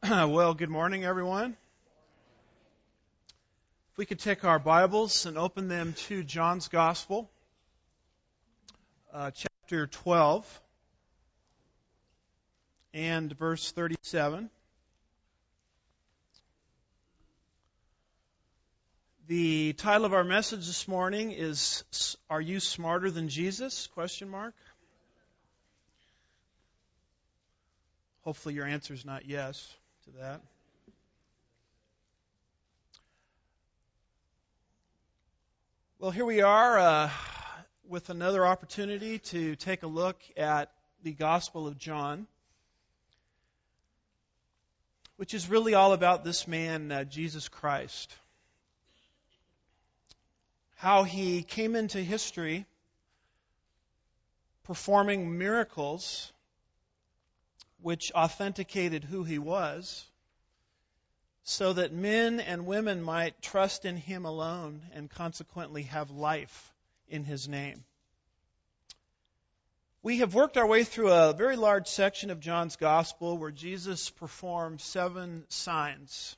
Well, good morning, everyone. If we could take our Bibles and open them to John's Gospel, chapter 12, and verse 37. The title of our message this morning is, "Are You Smarter Than Jesus?" ? Hopefully your answer is not yes to that. Well, here we are with another opportunity to take a look at the Gospel of John, which is really all about this man, Jesus Christ. How he came into history performing miracles which authenticated who he was, so that men and women might trust in him alone and consequently have life in his name. We have worked our way through a very large section of John's Gospel where Jesus performed 7 signs.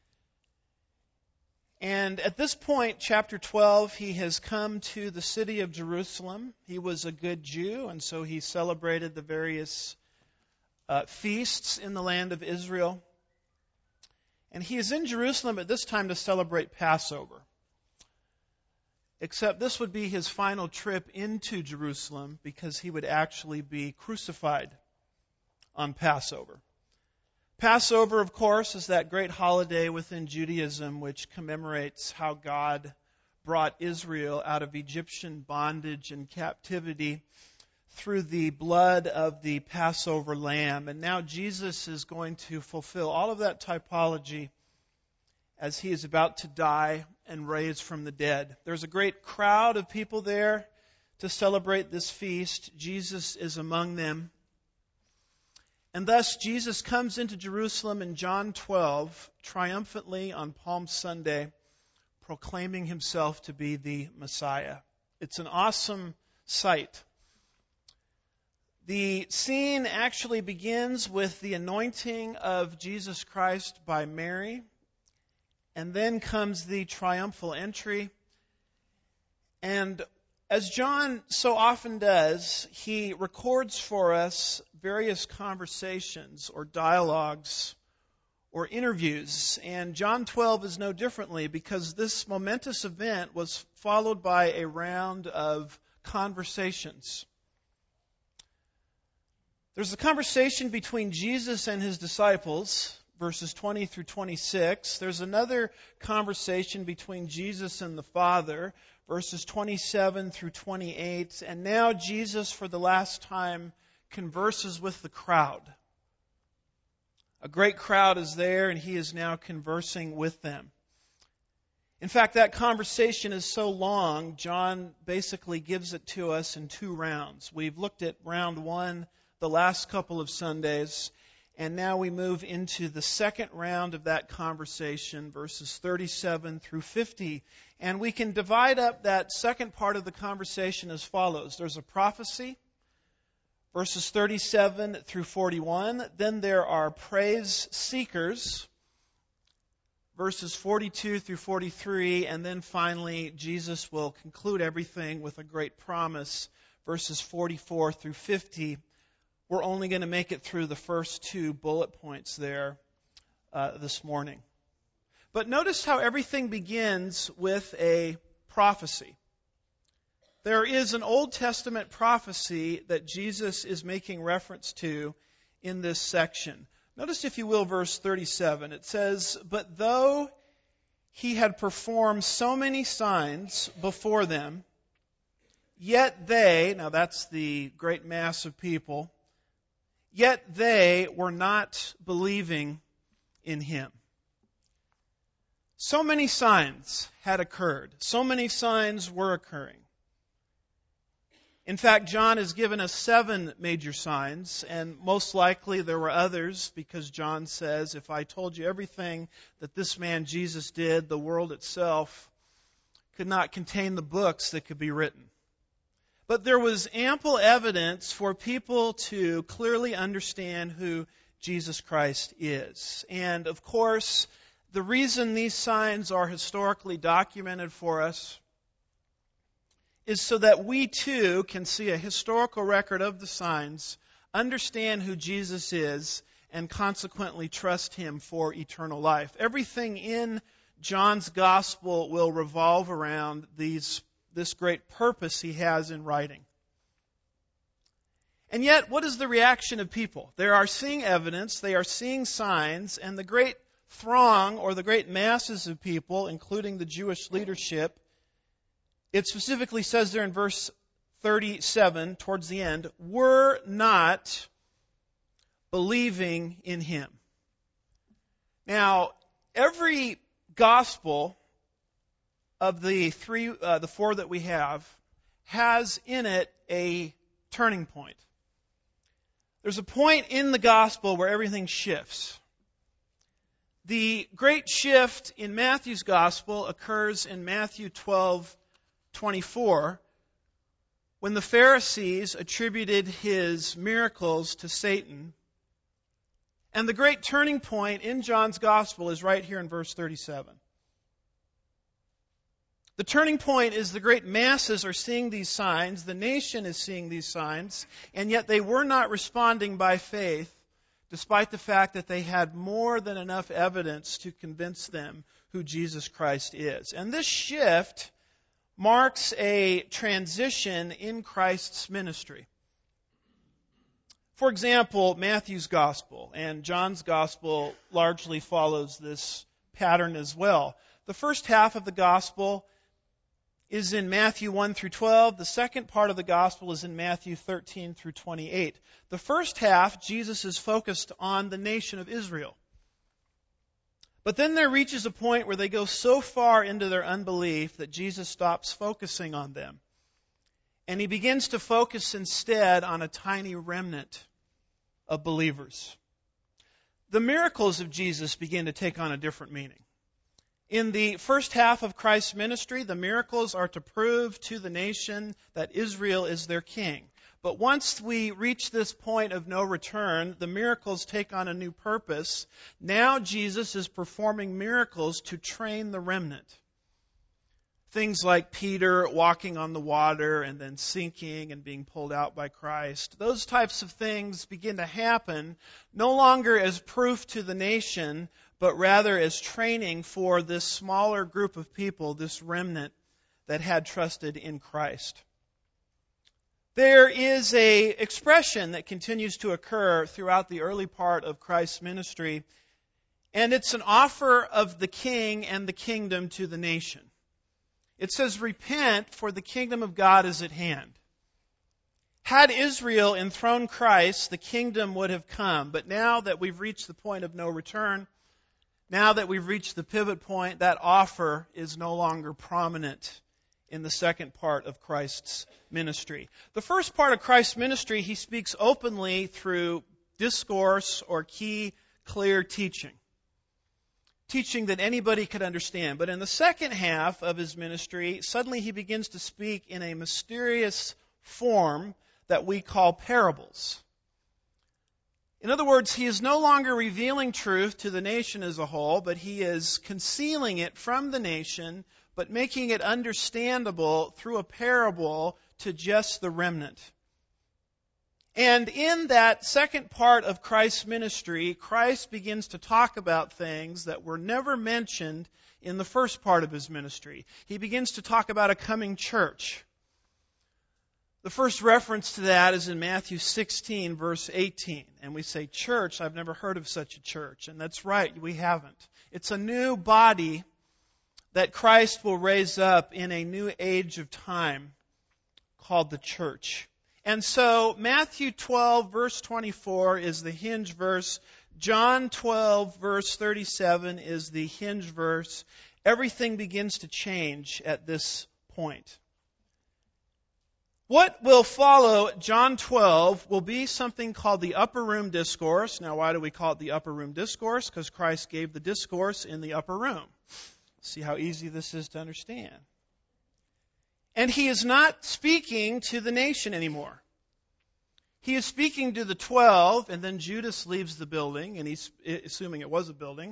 And at this point, chapter 12, he has come to the city of Jerusalem. He was a good Jew, and so he celebrated the various feasts in the land of Israel. And he is in Jerusalem at this time to celebrate Passover. Except this would be his final trip into Jerusalem because he would actually be crucified on Passover. Passover, of course, is that great holiday within Judaism which commemorates how God brought Israel out of Egyptian bondage and captivity through the blood of the Passover lamb. And now Jesus is going to fulfill all of that typology as he is about to die and raise from the dead. There's a great crowd of people there to celebrate this feast. Jesus is among them. And thus Jesus comes into Jerusalem in John 12 triumphantly on Palm Sunday, proclaiming himself to be the Messiah. It's an awesome sight. The scene actually begins with the anointing of Jesus Christ by Mary, and then comes the triumphal entry. And as John so often does, he records for us various conversations or dialogues or interviews. And John 12 is no differently, because this momentous event was followed by a round of conversations. There's a conversation between Jesus and his disciples, verses 20 through 26. There's another conversation between Jesus and the Father, verses 27 through 28. And now Jesus, for the last time, converses with the crowd. A great crowd is there, and he is now conversing with them. In fact, that conversation is so long, John basically gives it to us in 2 rounds. We've looked at round 1 the last couple of Sundays, and now we move into the second round of that conversation, verses 37 through 50. And we can divide up that second part of the conversation as follows. There's a prophecy, verses 37 through 41. Then there are praise seekers, verses 42 through 43. And then finally, Jesus will conclude everything with a great promise, verses 44 through 50. We're only going to make it through the first 2 bullet points there this morning. But notice how everything begins with a prophecy. There is an Old Testament prophecy that Jesus is making reference to in this section. Notice, if you will, verse 37. It says, "But though he had performed so many signs before them, yet they," now that's the great mass of people, "yet they were not believing in him." So many signs had occurred. So many signs were occurring. In fact, John has given us 7 major signs, and most likely there were others, because John says, if I told you everything that this man Jesus did, the world itself could not contain the books that could be written. But there was ample evidence for people to clearly understand who Jesus Christ is. And of course, the reason these signs are historically documented for us is so that we too can see a historical record of the signs, understand who Jesus is, and consequently trust Him for eternal life. Everything in John's Gospel will revolve around this great purpose he has in writing. And yet, what is the reaction of people? They are seeing evidence, they are seeing signs, and the great throng, or the great masses of people, including the Jewish leadership, it specifically says there in verse 37, towards the end, were not believing in Him. Now, every gospel of the four that we have, has in it a turning point. There's a point in the gospel where everything shifts. The great shift in Matthew's gospel occurs in Matthew 12:24, when the Pharisees attributed His miracles to Satan. And the great turning point in John's gospel is right here in verse 37. The turning point is the great masses are seeing these signs, the nation is seeing these signs, and yet they were not responding by faith, despite the fact that they had more than enough evidence to convince them who Jesus Christ is. And this shift marks a transition in Christ's ministry. For example, Matthew's gospel and John's gospel largely follows this pattern as well. The first half of the gospel is in Matthew 1 through 12. The second part of the gospel is in Matthew 13 through 28. The first half, Jesus is focused on the nation of Israel. But then there reaches a point where they go so far into their unbelief that Jesus stops focusing on them. And He begins to focus instead on a tiny remnant of believers. The miracles of Jesus begin to take on a different meaning. In the first half of Christ's ministry, the miracles are to prove to the nation that Israel is their king. But once we reach this point of no return, the miracles take on a new purpose. Now Jesus is performing miracles to train the remnant. Things like Peter walking on the water and then sinking and being pulled out by Christ. Those types of things begin to happen no longer as proof to the nation, but rather as training for this smaller group of people, this remnant that had trusted in Christ. There is an expression that continues to occur throughout the early part of Christ's ministry, and it's an offer of the king and the kingdom to the nation. It says, "Repent, for the kingdom of God is at hand." Had Israel enthroned Christ, the kingdom would have come. But now that we've reached the point of no return, now that we've reached the pivot point, that offer is no longer prominent in the second part of Christ's ministry. The first part of Christ's ministry, He speaks openly through discourse or key, clear teaching. Teaching that anybody could understand. But in the second half of His ministry, suddenly He begins to speak in a mysterious form that we call parables. In other words, He is no longer revealing truth to the nation as a whole, but He is concealing it from the nation, but making it understandable through a parable to just the remnant. And in that second part of Christ's ministry, Christ begins to talk about things that were never mentioned in the first part of His ministry. He begins to talk about a coming church. The first reference to that is in Matthew 16, verse 18. And we say, "Church, I've never heard of such a church." And that's right, we haven't. It's a new body that Christ will raise up in a new age of time called the church. And so Matthew 12, verse 24 is the hinge verse. John 12, verse 37 is the hinge verse. Everything begins to change at this point. What will follow John 12 will be something called the Upper Room Discourse. Now, why do we call it the Upper Room Discourse? Because Christ gave the discourse in the upper room. See how easy this is to understand. And He is not speaking to the nation anymore. He is speaking to the 12, and then Judas leaves the building, and he's assuming it was a building.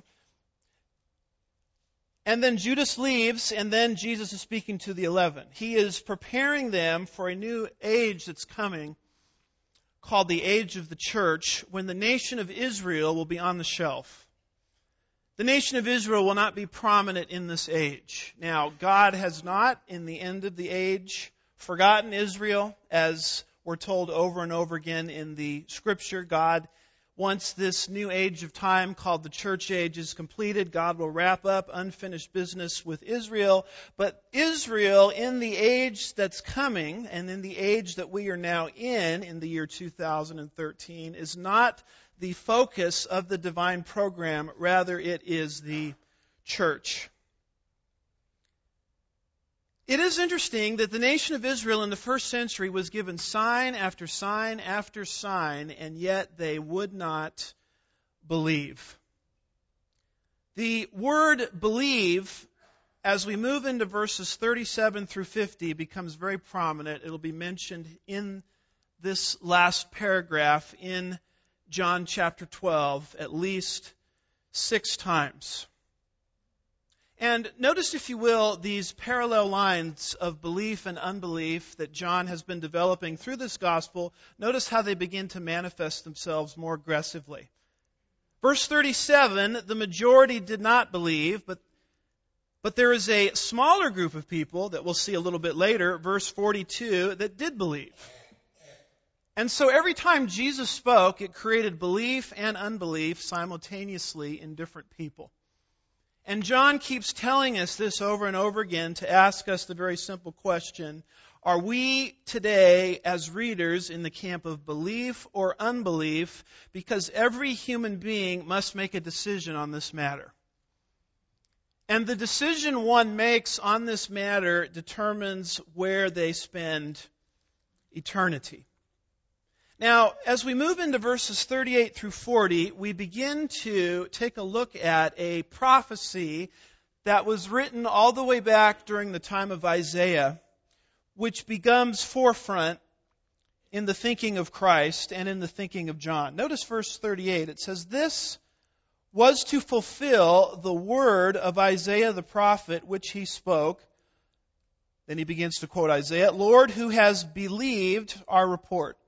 And then Judas leaves, and then Jesus is speaking to the 11. He is preparing them for a new age that's coming, called the age of the church, when the nation of Israel will be on the shelf. The nation of Israel will not be prominent in this age. Now, God has not, in the end of the age, forgotten Israel, as we're told over and over again in the Scripture. God, once this new age of time called the church age is completed, God will wrap up unfinished business with Israel. But Israel, in the age that's coming, and in the age that we are now in the year 2013, is not the focus of the divine program. Rather, it is the church. It is interesting that the nation of Israel in the first century was given sign after sign after sign, and yet they would not believe. The word believe, as we move into verses 37 through 50, becomes very prominent. It'll be mentioned in this last paragraph in John chapter 12 at least 6 times. And notice, if you will, these parallel lines of belief and unbelief that John has been developing through this gospel. Notice how they begin to manifest themselves more aggressively. Verse 37, the majority did not believe, but there is a smaller group of people that we'll see a little bit later, verse 42, that did believe. And so every time Jesus spoke, it created belief and unbelief simultaneously in different people. And John keeps telling us this over and over again to ask us the very simple question, are we today as readers in the camp of belief or unbelief? Because every human being must make a decision on this matter. And the decision one makes on this matter determines where they spend eternity. Now, as we move into verses 38 through 40, we begin to take a look at a prophecy that was written all the way back during the time of Isaiah, which becomes forefront in the thinking of Christ and in the thinking of John. Notice verse 38. It says, "This was to fulfill the word of Isaiah the prophet, which he spoke." Then he begins to quote Isaiah, "Lord, who has believed our report?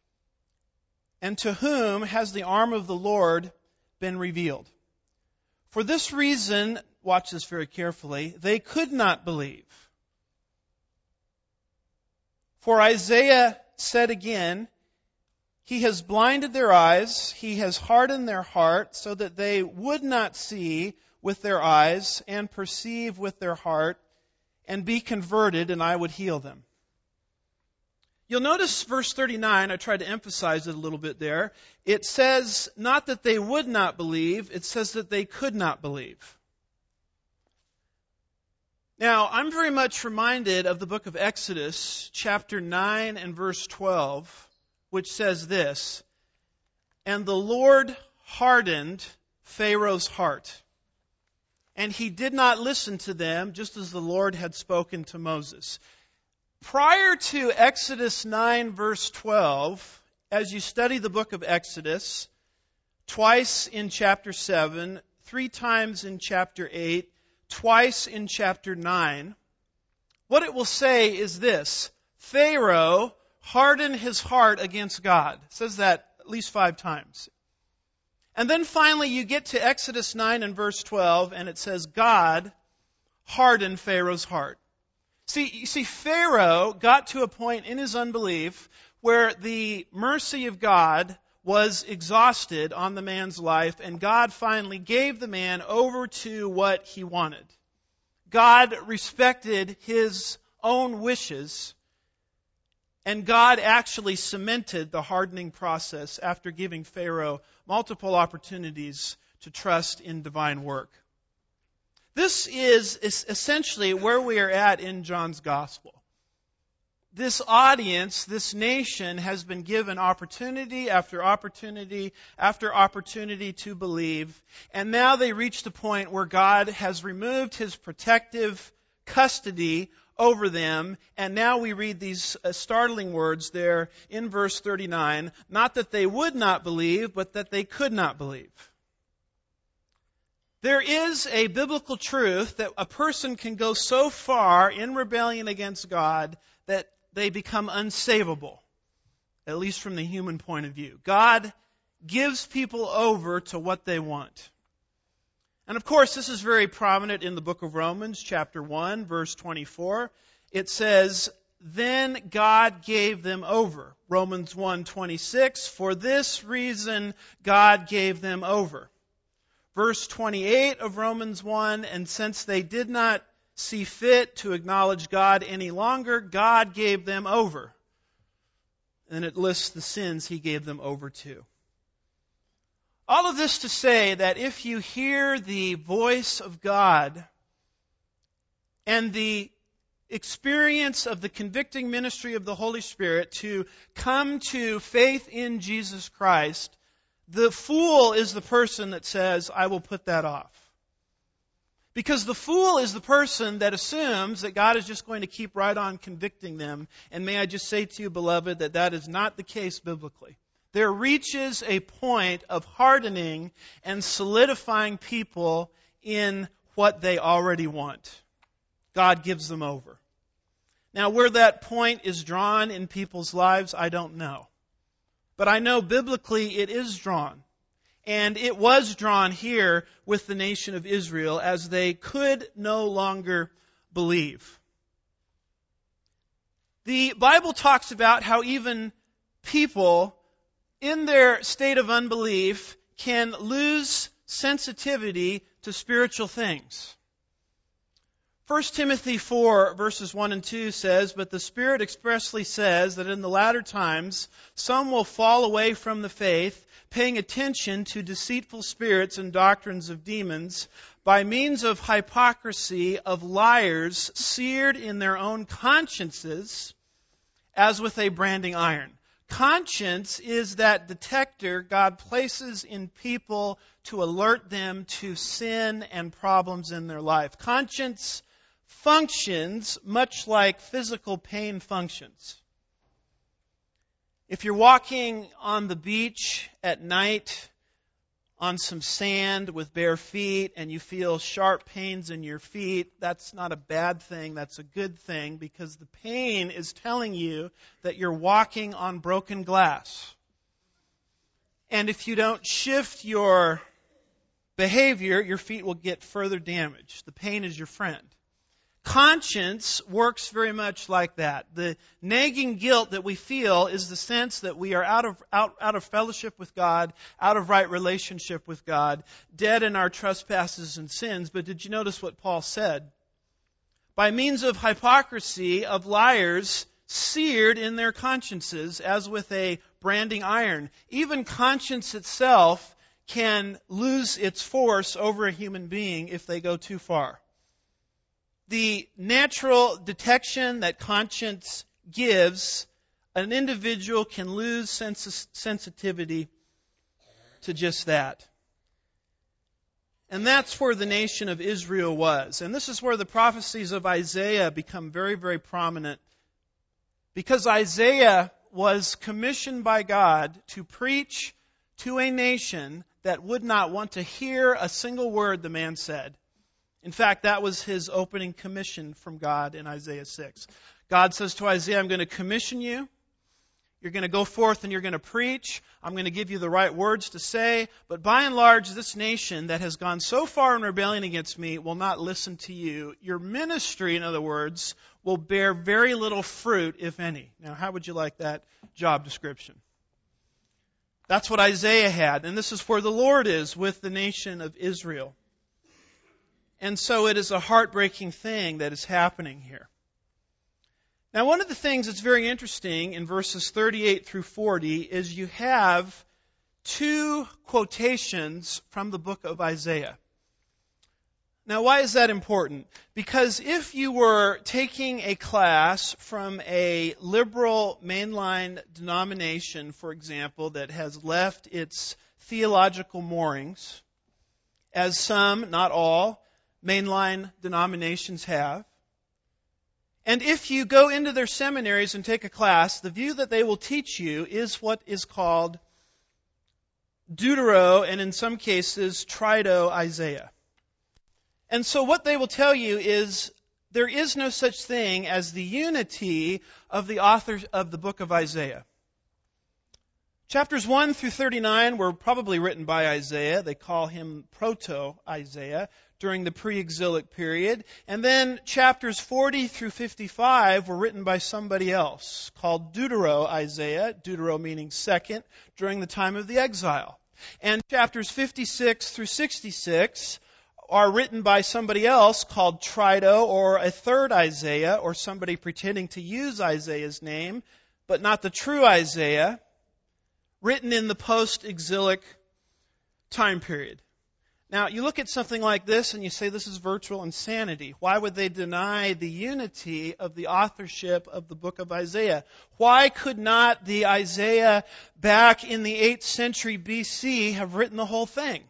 And to whom has the arm of the Lord been revealed? For this reason," watch this very carefully, "they could not believe. For Isaiah said again, He has blinded their eyes, He has hardened their heart, so that they would not see with their eyes and perceive with their heart and be converted, and I would heal them." You'll notice verse 39, I tried to emphasize it a little bit there. It says not that they would not believe, it says that they could not believe. Now, I'm very much reminded of the book of Exodus, chapter 9 and verse 12, which says this, "And the Lord hardened Pharaoh's heart, and he did not listen to them, just as the Lord had spoken to Moses." Prior to Exodus 9, verse 12, as you study the book of Exodus, twice in chapter 7, 3 times in chapter 8, twice in chapter 9, what it will say is this: Pharaoh hardened his heart against God. It says that at least 5 times. And then finally you get to Exodus 9 and verse 12, and it says God hardened Pharaoh's heart. You see, Pharaoh got to a point in his unbelief where the mercy of God was exhausted on the man's life, and God finally gave the man over to what he wanted. God respected his own wishes, and God actually cemented the hardening process after giving Pharaoh multiple opportunities to trust in divine work. This is essentially where we are at in John's Gospel. This audience, this nation, has been given opportunity after opportunity after opportunity to believe, and now they reach the point where God has removed His protective custody over them. And now we read these startling words there in verse 39, not that they would not believe, but that they could not believe. There is a biblical truth that a person can go so far in rebellion against God that they become unsavable, at least from the human point of view. God gives people over to what they want. And of course, this is very prominent in the book of Romans, chapter 1, verse 24. It says, "Then God gave them over." Romans 1:26, "For this reason God gave them over." Verse 28 of Romans 1, "And since they did not see fit to acknowledge God any longer, God gave them over." And it lists the sins He gave them over to. All of this to say that if you hear the voice of God and the experience of the convicting ministry of the Holy Spirit to come to faith in Jesus Christ, the fool is the person that says, "I will put that off." Because the fool is the person that assumes that God is just going to keep right on convicting them. And may I just say to you, beloved, that that is not the case biblically. There reaches a point of hardening and solidifying people in what they already want. God gives them over. Now, where that point is drawn in people's lives, I don't know. But I know biblically it is drawn. And it was drawn here with the nation of Israel as they could no longer believe. The Bible talks about how even people in their state of unbelief can lose sensitivity to spiritual things. 1 Timothy 4, verses 1 and 2 says, "But the Spirit expressly says that in the latter times some will fall away from the faith, paying attention to deceitful spirits and doctrines of demons, by means of hypocrisy of liars, seared in their own consciences, as with a branding iron." Conscience is that detector God places in people to alert them to sin and problems in their life. Conscience functions much like physical pain functions. If you're walking on the beach at night on some sand with bare feet and you feel sharp pains in your feet, that's not a bad thing, that's a good thing, because the pain is telling you that you're walking on broken glass. And if you don't shift your behavior, your feet will get further damaged. The pain is your friend. Conscience works very much like that. The nagging guilt that we feel is the sense that we are out of fellowship with God, out of right relationship with God, dead in our trespasses and sins. But did you notice what Paul said? By means of hypocrisy of liars, seared in their consciences as with a branding iron. Even conscience itself can lose its force over a human being if they go too far. The natural detection that conscience gives, an individual can lose sensitivity to just that. And that's where the nation of Israel was. And this is where the prophecies of Isaiah become very, very prominent. Because Isaiah was commissioned by God to preach to a nation that would not want to hear a single word the man said. In fact, that was his opening commission from God in Isaiah 6. God says to Isaiah, "I'm going to commission you. You're going to go forth and you're going to preach. I'm going to give you the right words to say. But by and large, this nation that has gone so far in rebellion against me will not listen to you. Your ministry, in other words, will bear very little fruit, if any." Now, how would you like that job description? That's what Isaiah had. And this is where the Lord is with the nation of Israel. And so it is a heartbreaking thing that is happening here. Now, one of the things that's very interesting in verses 38 through 40 is you have two quotations from the book of Isaiah. Now, why is that important? Because if you were taking a class from a liberal mainline denomination, for example, that has left its theological moorings, as some, not all, mainline denominations have, And if you go into their seminaries and take a class, the view that they will teach you is what is called Deutero, and in some cases, Trito Isaiah. And so what they will tell you is there is no such thing as the unity of the author of the book of Isaiah. Chapters 1 through 39 were probably written by Isaiah. They call him Proto-Isaiah during the pre-exilic period. And then chapters 40 through 55 were written by somebody else called Deutero-Isaiah, Deutero meaning second, during the time of the exile. And chapters 56 through 66 are written by somebody else called Trito, or a third Isaiah, or somebody pretending to use Isaiah's name, but not the true Isaiah, written in the post-exilic time period. Now, you look at something like this and you say this is virtual insanity. Why would they deny the unity of the authorship of the book of Isaiah? Why could not the Isaiah back in the 8th century BC have written the whole thing?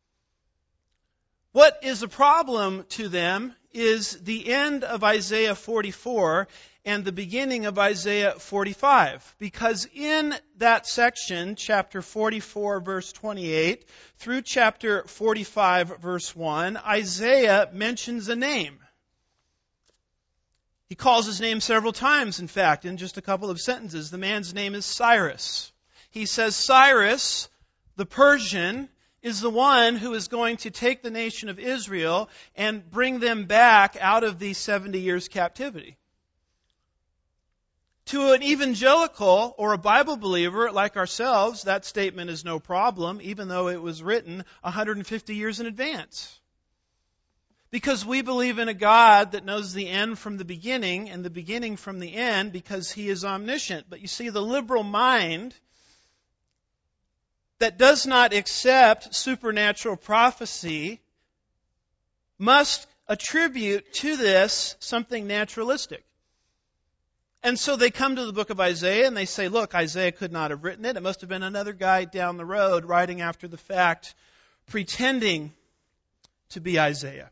What is a problem to them is the end of Isaiah 44 and the beginning of Isaiah 45. Because in that section, chapter 44, verse 28, through chapter 45, verse 1, Isaiah mentions a name. He calls his name several times, in fact, in just a couple of sentences. The man's name is Cyrus. He says Cyrus, the Persian, is the one who is going to take the nation of Israel and bring them back out of the 70 years captivity. To an evangelical or a Bible believer like ourselves, that statement is no problem, even though it was written 150 years in advance. Because we believe in a God that knows the end from the beginning and the beginning from the end, because He is omniscient. But you see, the liberal mind that does not accept supernatural prophecy must attribute to this something naturalistic. And so they come to the book of Isaiah and they say, look, Isaiah could not have written it. It must have been another guy down the road writing after the fact, pretending to be Isaiah.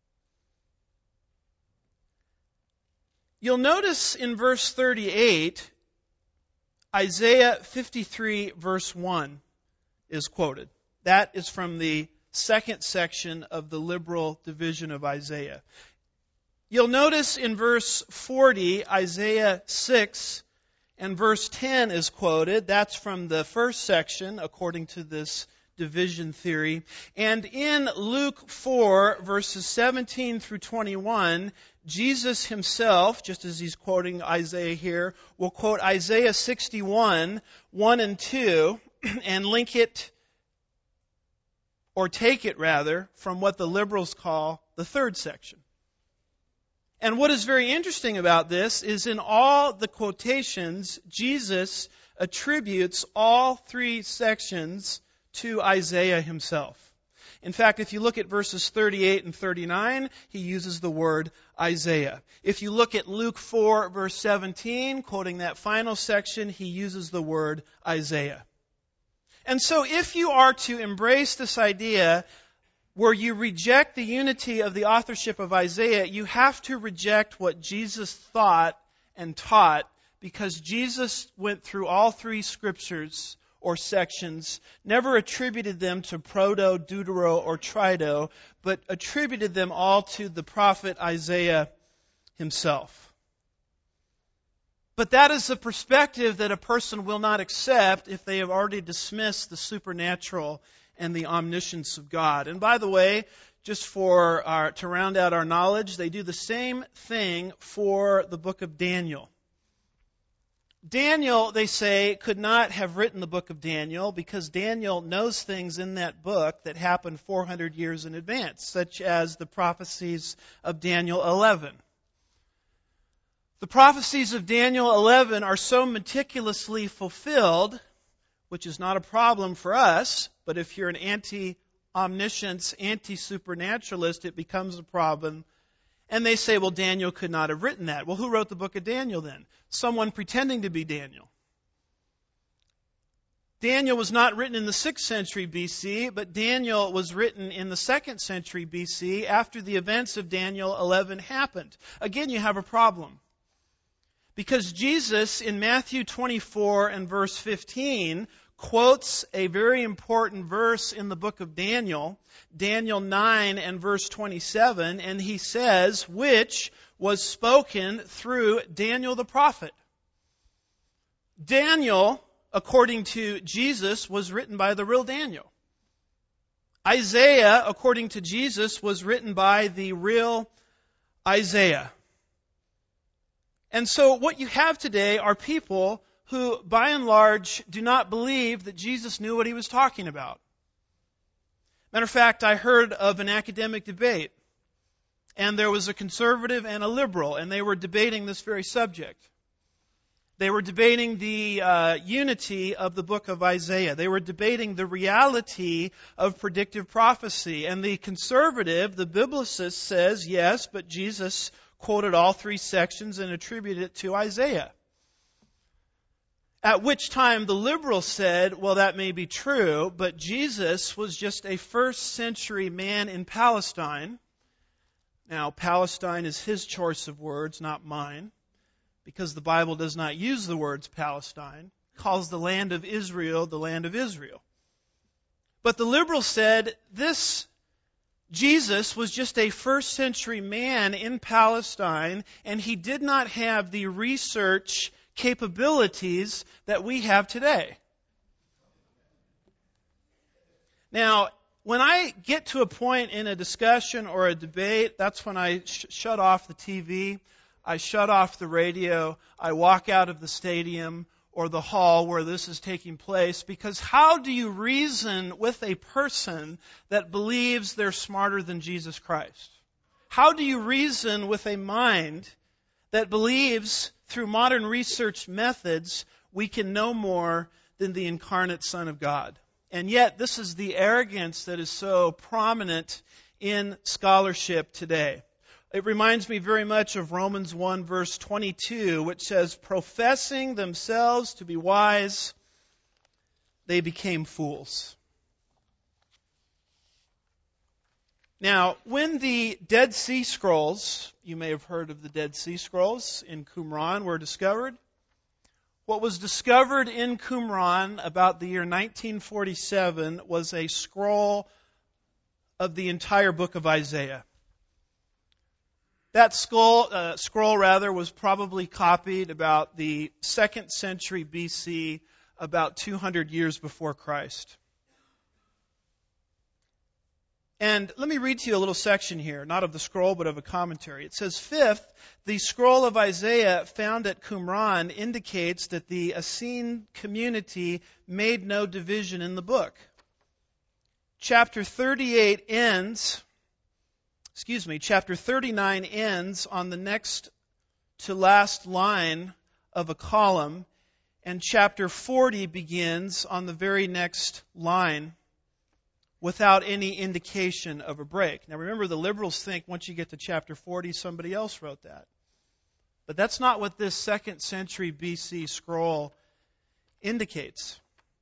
You'll notice in verse 38, Isaiah 53 verse 1 is quoted. That is from the second section of the liberal division of Isaiah. You'll notice in verse 40, Isaiah 6 and verse 10 is quoted. That's from the first section, according to this division theory. And in Luke 4, verses 17 through 21, Jesus himself, just as he's quoting Isaiah here, will quote Isaiah 61, 1 and 2, and link it, or take it rather, from what the liberals call the third section. And what is very interesting about this is in all the quotations, Jesus attributes all three sections to Isaiah himself. In fact, if you look at verses 38 and 39, he uses the word Isaiah. If you look at Luke 4, verse 17, quoting that final section, he uses the word Isaiah. And so if you are to embrace this idea where you reject the unity of the authorship of Isaiah, you have to reject what Jesus thought and taught, because Jesus went through all three scriptures or sections, never attributed them to Proto, Deutero, or Trito, but attributed them all to the prophet Isaiah himself. But that is a perspective that a person will not accept if they have already dismissed the supernatural and the omniscience of God. And by the way, just to round out our knowledge, they do the same thing for the book of Daniel. Daniel, they say, could not have written the book of Daniel because Daniel knows things in that book that happened 400 years in advance, such as the prophecies of Daniel 11. The prophecies of Daniel 11 are so meticulously fulfilled, which is not a problem for us, but if you're an anti-omniscience, anti-supernaturalist, it becomes a problem. And they say, well, Daniel could not have written that. Well, who wrote the book of Daniel then? Someone pretending to be Daniel. Daniel was not written in the 6th century BC, but Daniel was written in the 2nd century BC after the events of Daniel 11 happened. Again, you have a problem. Because Jesus, in Matthew 24 and verse 15, quotes a very important verse in the book of Daniel, Daniel 9 and verse 27, and he says, which was spoken through Daniel the prophet. Daniel, according to Jesus, was written by the real Daniel. Isaiah, according to Jesus, was written by the real Isaiah. And so what you have today are people who, by and large, do not believe that Jesus knew what he was talking about. Matter of fact, I heard of an academic debate, and there was a conservative and a liberal, and they were debating this very subject. They were debating the unity of the book of Isaiah. They were debating the reality of predictive prophecy. And the conservative, the biblicist, says, yes, but Jesus quoted all three sections and attributed it to Isaiah. At which time the liberal said, well, that may be true, but Jesus was just a first century man in Palestine. Now, Palestine is his choice of words, not mine, because the Bible does not use the words Palestine. It calls the land of Israel the land of Israel. But the liberal said, this Jesus was just a first century man in Palestine, and he did not have the research capabilities that we have today. Now, when I get to a point in a discussion or a debate, that's when I shut off the TV, I shut off the radio, I walk out of the stadium or the hall where this is taking place, because how do you reason with a person that believes they're smarter than Jesus Christ? How do you reason with a mind that believes through modern research methods we can know more than the incarnate Son of God? And yet this is the arrogance that is so prominent in scholarship today. It reminds me very much of Romans 1 verse 22, which says, professing themselves to be wise, they became fools. Now, when the Dead Sea Scrolls, you may have heard of the Dead Sea Scrolls in Qumran, were discovered, what was discovered in Qumran about the year 1947 was a scroll of the entire book of Isaiah. That scroll was probably copied about the 2nd century BC, about 200 years before Christ. And let me read to you a little section here, not of the scroll, but of a commentary. It says, fifth, the scroll of Isaiah found at Qumran indicates that the Essene community made no division in the book. Chapter 39 ends on the next to last line of a column, and chapter 40 begins on the very next line without any indication of a break. Now remember, the liberals think once you get to chapter 40, somebody else wrote that. But that's not what this 2nd century BC scroll indicates.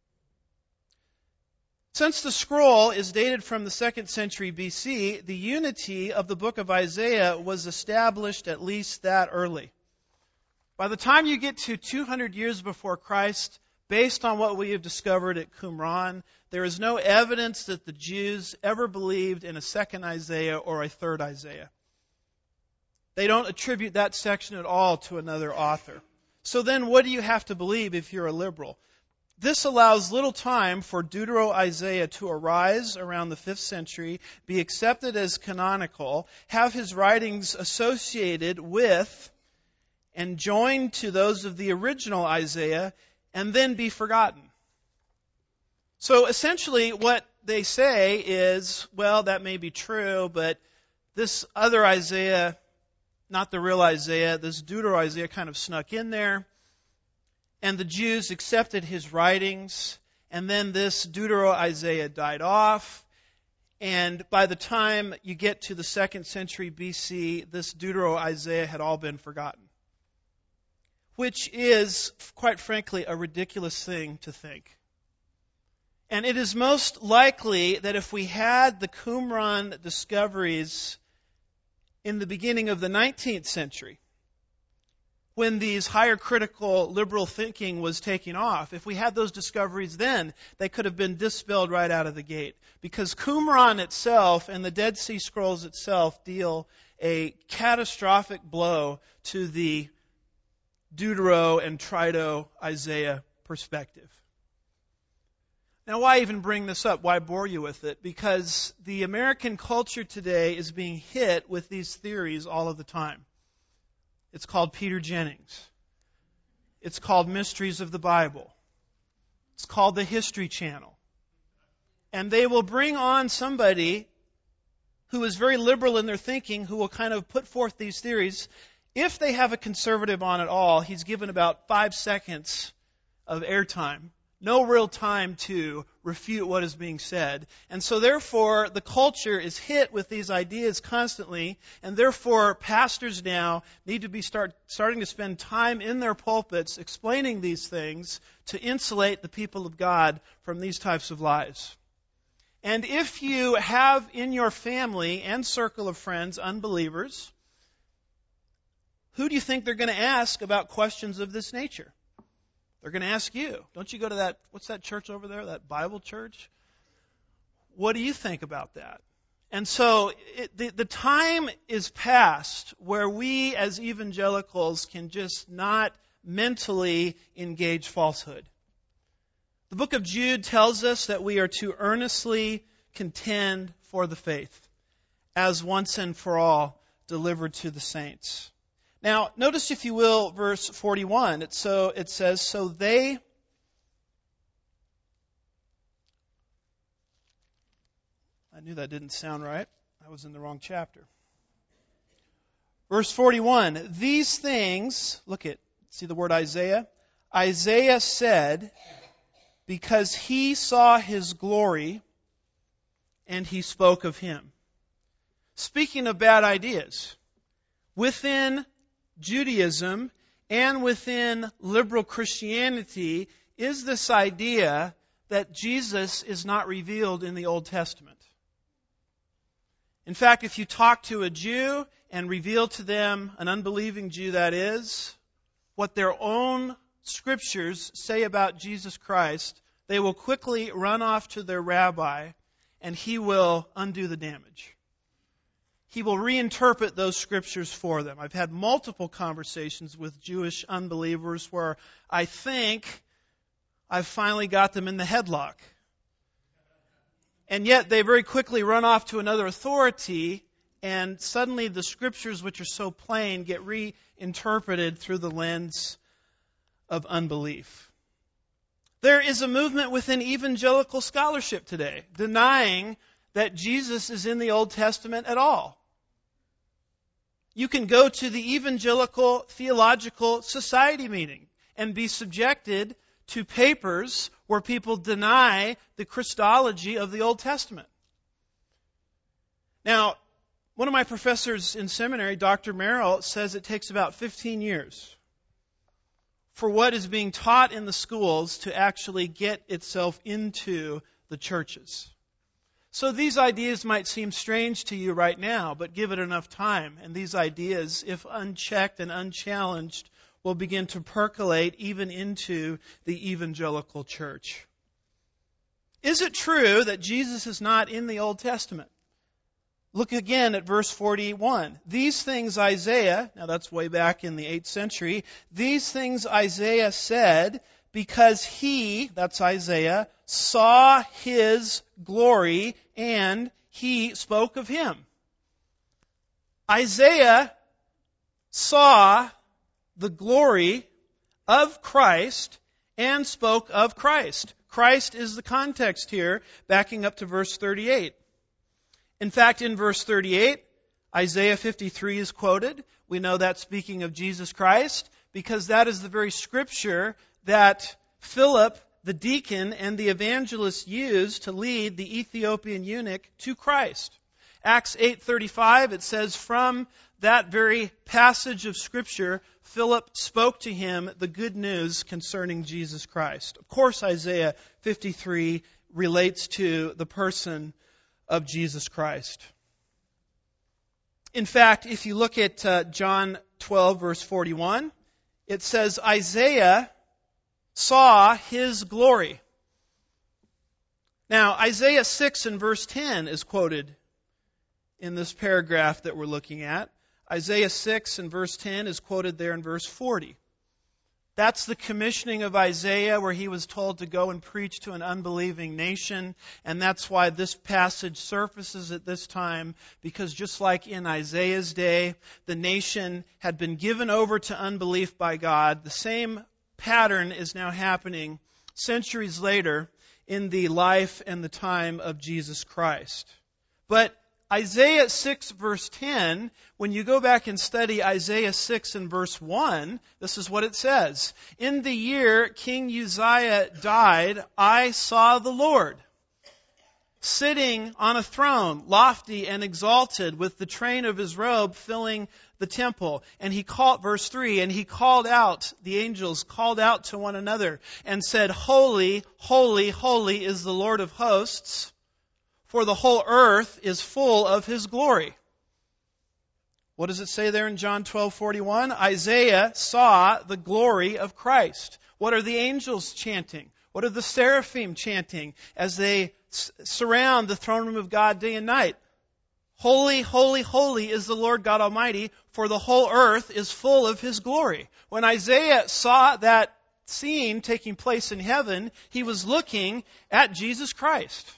Since the scroll is dated from the 2nd century BC, the unity of the book of Isaiah was established at least that early. By the time you get to 200 years before Christ, based on what we have discovered at Qumran, there is no evidence that the Jews ever believed in a second Isaiah or a third Isaiah. They don't attribute that section at all to another author. So then what do you have to believe if you're a liberal? This allows little time for Deutero-Isaiah to arise around the 5th century, be accepted as canonical, have his writings associated with and joined to those of the original Isaiah, and then be forgotten. So essentially what they say is, well, that may be true, but this other Isaiah, not the real Isaiah, this Deutero-Isaiah kind of snuck in there, and the Jews accepted his writings, and then this Deutero-Isaiah died off, and by the time you get to the 2nd century BC, this Deutero-Isaiah had all been forgotten. Which is, quite frankly, a ridiculous thing to think. And it is most likely that if we had the Qumran discoveries in the beginning of the 19th century, when these higher critical liberal thinking was taking off. If we had those discoveries then, they could have been dispelled right out of the gate. Because Qumran itself and the Dead Sea Scrolls itself deal a catastrophic blow to the Deutero and Trito-Isaiah perspective. Now, why even bring this up? Why bore you with it? Because the American culture today is being hit with these theories all of the time. It's called Peter Jennings. It's called Mysteries of the Bible. It's called the History Channel. And they will bring on somebody who is very liberal in their thinking, who will kind of put forth these theories. If they have a conservative on at all, he's given about 5 seconds of airtime. No real time to refute what is being said. And so therefore, the culture is hit with these ideas constantly, and therefore pastors now need to be starting to spend time in their pulpits explaining these things to insulate the people of God from these types of lies. And if you have in your family and circle of friends unbelievers, who do you think they're going to ask about questions of this nature? They're going to ask you. Don't you go to that, what's that church over there, that Bible church? What do you think about that? And so the time is past where we as evangelicals can just not mentally engage falsehood. The book of Jude tells us that we are to earnestly contend for the faith, as once and for all delivered to the saints. Now, notice, if you will, verse 41. It says, so they... I knew that didn't sound right. I was in the wrong chapter. Verse 41. These things, see the word Isaiah? Isaiah said, because he saw his glory, and he spoke of him. Speaking of bad ideas, within Judaism and within liberal Christianity is this idea that Jesus is not revealed in the Old Testament. In fact, if you talk to a Jew and reveal to them, an unbelieving Jew that is, what their own scriptures say about Jesus Christ, they will quickly run off to their rabbi and he will undo the damage. He will reinterpret those scriptures for them. I've had multiple conversations with Jewish unbelievers where I think I've finally got them in the headlock. And yet they very quickly run off to another authority, and suddenly the scriptures, which are so plain, get reinterpreted through the lens of unbelief. There is a movement within evangelical scholarship today denying that Jesus is in the Old Testament at all. You can go to the Evangelical Theological Society meeting and be subjected to papers where people deny the Christology of the Old Testament. Now, one of my professors in seminary, Dr. Merrill, says it takes about 15 years for what is being taught in the schools to actually get itself into the churches. So these ideas might seem strange to you right now, but give it enough time, and these ideas, if unchecked and unchallenged, will begin to percolate even into the evangelical church. Is it true that Jesus is not in the Old Testament? Look again at verse 41. These things Isaiah, now that's way back in the 8th century, these things Isaiah said because he, that's Isaiah, saw his glory and he spoke of him. Isaiah saw the glory of Christ and spoke of Christ. Christ is the context here, backing up to verse 38. In fact, in verse 38, Isaiah 53 is quoted. We know that's speaking of Jesus Christ because that is the very scripture that Philip, the deacon, and the evangelist used to lead the Ethiopian eunuch to Christ. Acts 8:35, it says, from that very passage of Scripture, Philip spoke to him the good news concerning Jesus Christ. Of course, Isaiah 53 relates to the person of Jesus Christ. In fact, if you look at John 12, verse 41, it says Isaiah saw his glory. Now, Isaiah 6 and verse 10 is quoted in this paragraph that we're looking at. Isaiah 6 and verse 10 is quoted there in verse 40. That's the commissioning of Isaiah where he was told to go and preach to an unbelieving nation. And that's why this passage surfaces at this time, because just like in Isaiah's day, the nation had been given over to unbelief by God. The same pattern is now happening centuries later in the life and the time of Jesus Christ. But Isaiah 6 verse 10, when you go back and study Isaiah 6 and verse 1, this is what it says. In the year King Uzziah died, I saw the Lord sitting on a throne, lofty and exalted, with the train of his robe filling the temple. And he called, verse 3, and he called out, the angels called out to one another and said, Holy, holy, holy is the Lord of hosts, for the whole earth is full of his glory. What does it say there in John 12:41? Isaiah saw the glory of Christ. What are the angels chanting? What are the seraphim chanting as they surround the throne room of God day and night? Holy, holy, holy is the Lord God Almighty, for the whole earth is full of his glory. When Isaiah saw that scene taking place in heaven, he was looking at Jesus Christ.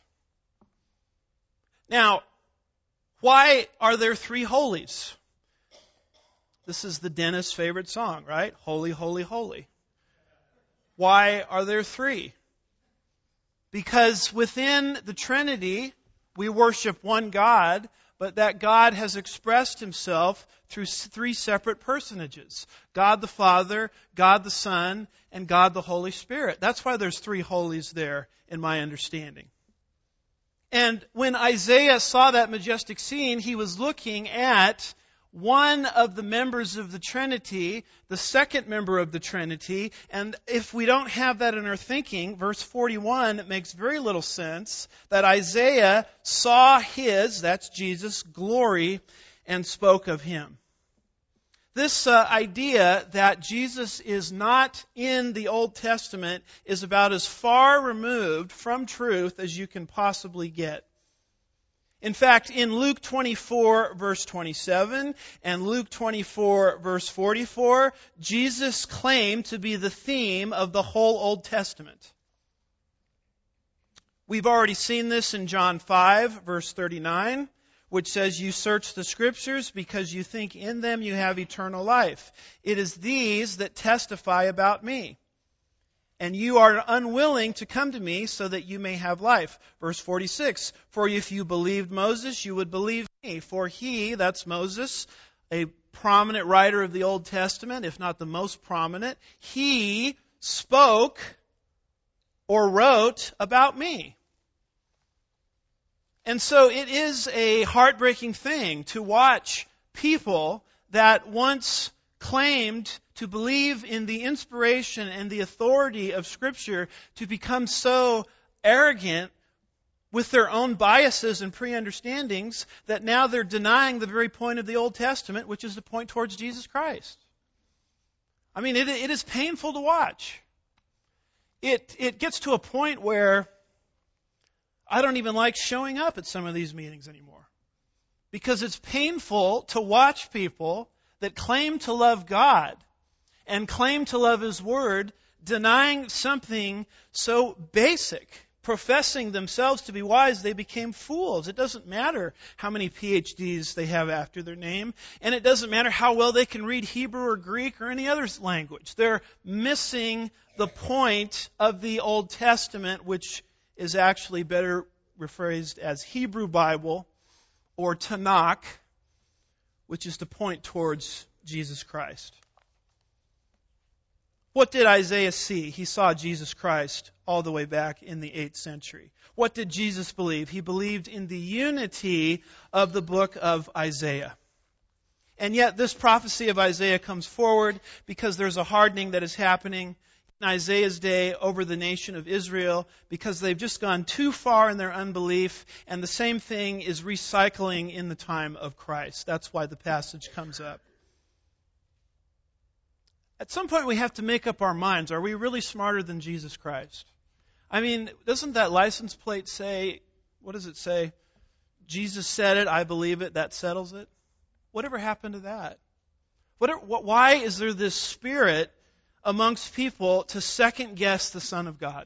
Now, why are there three holies? This is the dentist's favorite song, right? Holy, holy, holy. Why are there three? Because within the Trinity, we worship one God, but that God has expressed himself through three separate personages. God the Father, God the Son, and God the Holy Spirit. That's why there's three holies there, in my understanding. And when Isaiah saw that majestic scene, he was looking at one of the members of the Trinity, the second member of the Trinity. And if we don't have that in our thinking, verse 41, it makes very little sense that Isaiah saw his, that's Jesus, glory and spoke of him. This idea that Jesus is not in the Old Testament is about as far removed from truth as you can possibly get. In fact, in Luke 24, verse 27, and Luke 24, verse 44, Jesus claimed to be the theme of the whole Old Testament. We've already seen this in John 5, verse 39, which says, you search the Scriptures because you think in them you have eternal life. It is these that testify about me. And you are unwilling to come to me so that you may have life. Verse 46, for if you believed Moses, you would believe me. For he, that's Moses, a prominent writer of the Old Testament, if not the most prominent, he spoke or wrote about me. And so it is a heartbreaking thing to watch people that once claimed to believe in the inspiration and the authority of Scripture to become so arrogant with their own biases and pre-understandings that now they're denying the very point of the Old Testament, which is to point towards Jesus Christ. I mean, it is painful to watch. It gets to a point where I don't even like showing up at some of these meetings anymore. Because it's painful to watch people that claim to love God and claim to love His Word, denying something so basic. Professing themselves to be wise, they became fools. It doesn't matter how many PhDs they have after their name, and it doesn't matter how well they can read Hebrew or Greek or any other language. They're missing the point of the Old Testament, which is actually better rephrased as Hebrew Bible or Tanakh, which is to point towards Jesus Christ. What did Isaiah see? He saw Jesus Christ all the way back in the 8th century. What did Jesus believe? He believed in the unity of the book of Isaiah. And yet this prophecy of Isaiah comes forward because there's a hardening that is happening in Isaiah's day over the nation of Israel because they've just gone too far in their unbelief, and the same thing is recycling in the time of Christ. That's why the passage comes up. At some point we have to make up our minds. Are we really smarter than Jesus Christ? I mean, doesn't that license plate say, what does it say? Jesus said it, I believe it, that settles it? Whatever happened to that? Why is there this spirit amongst people to second guess the Son of God?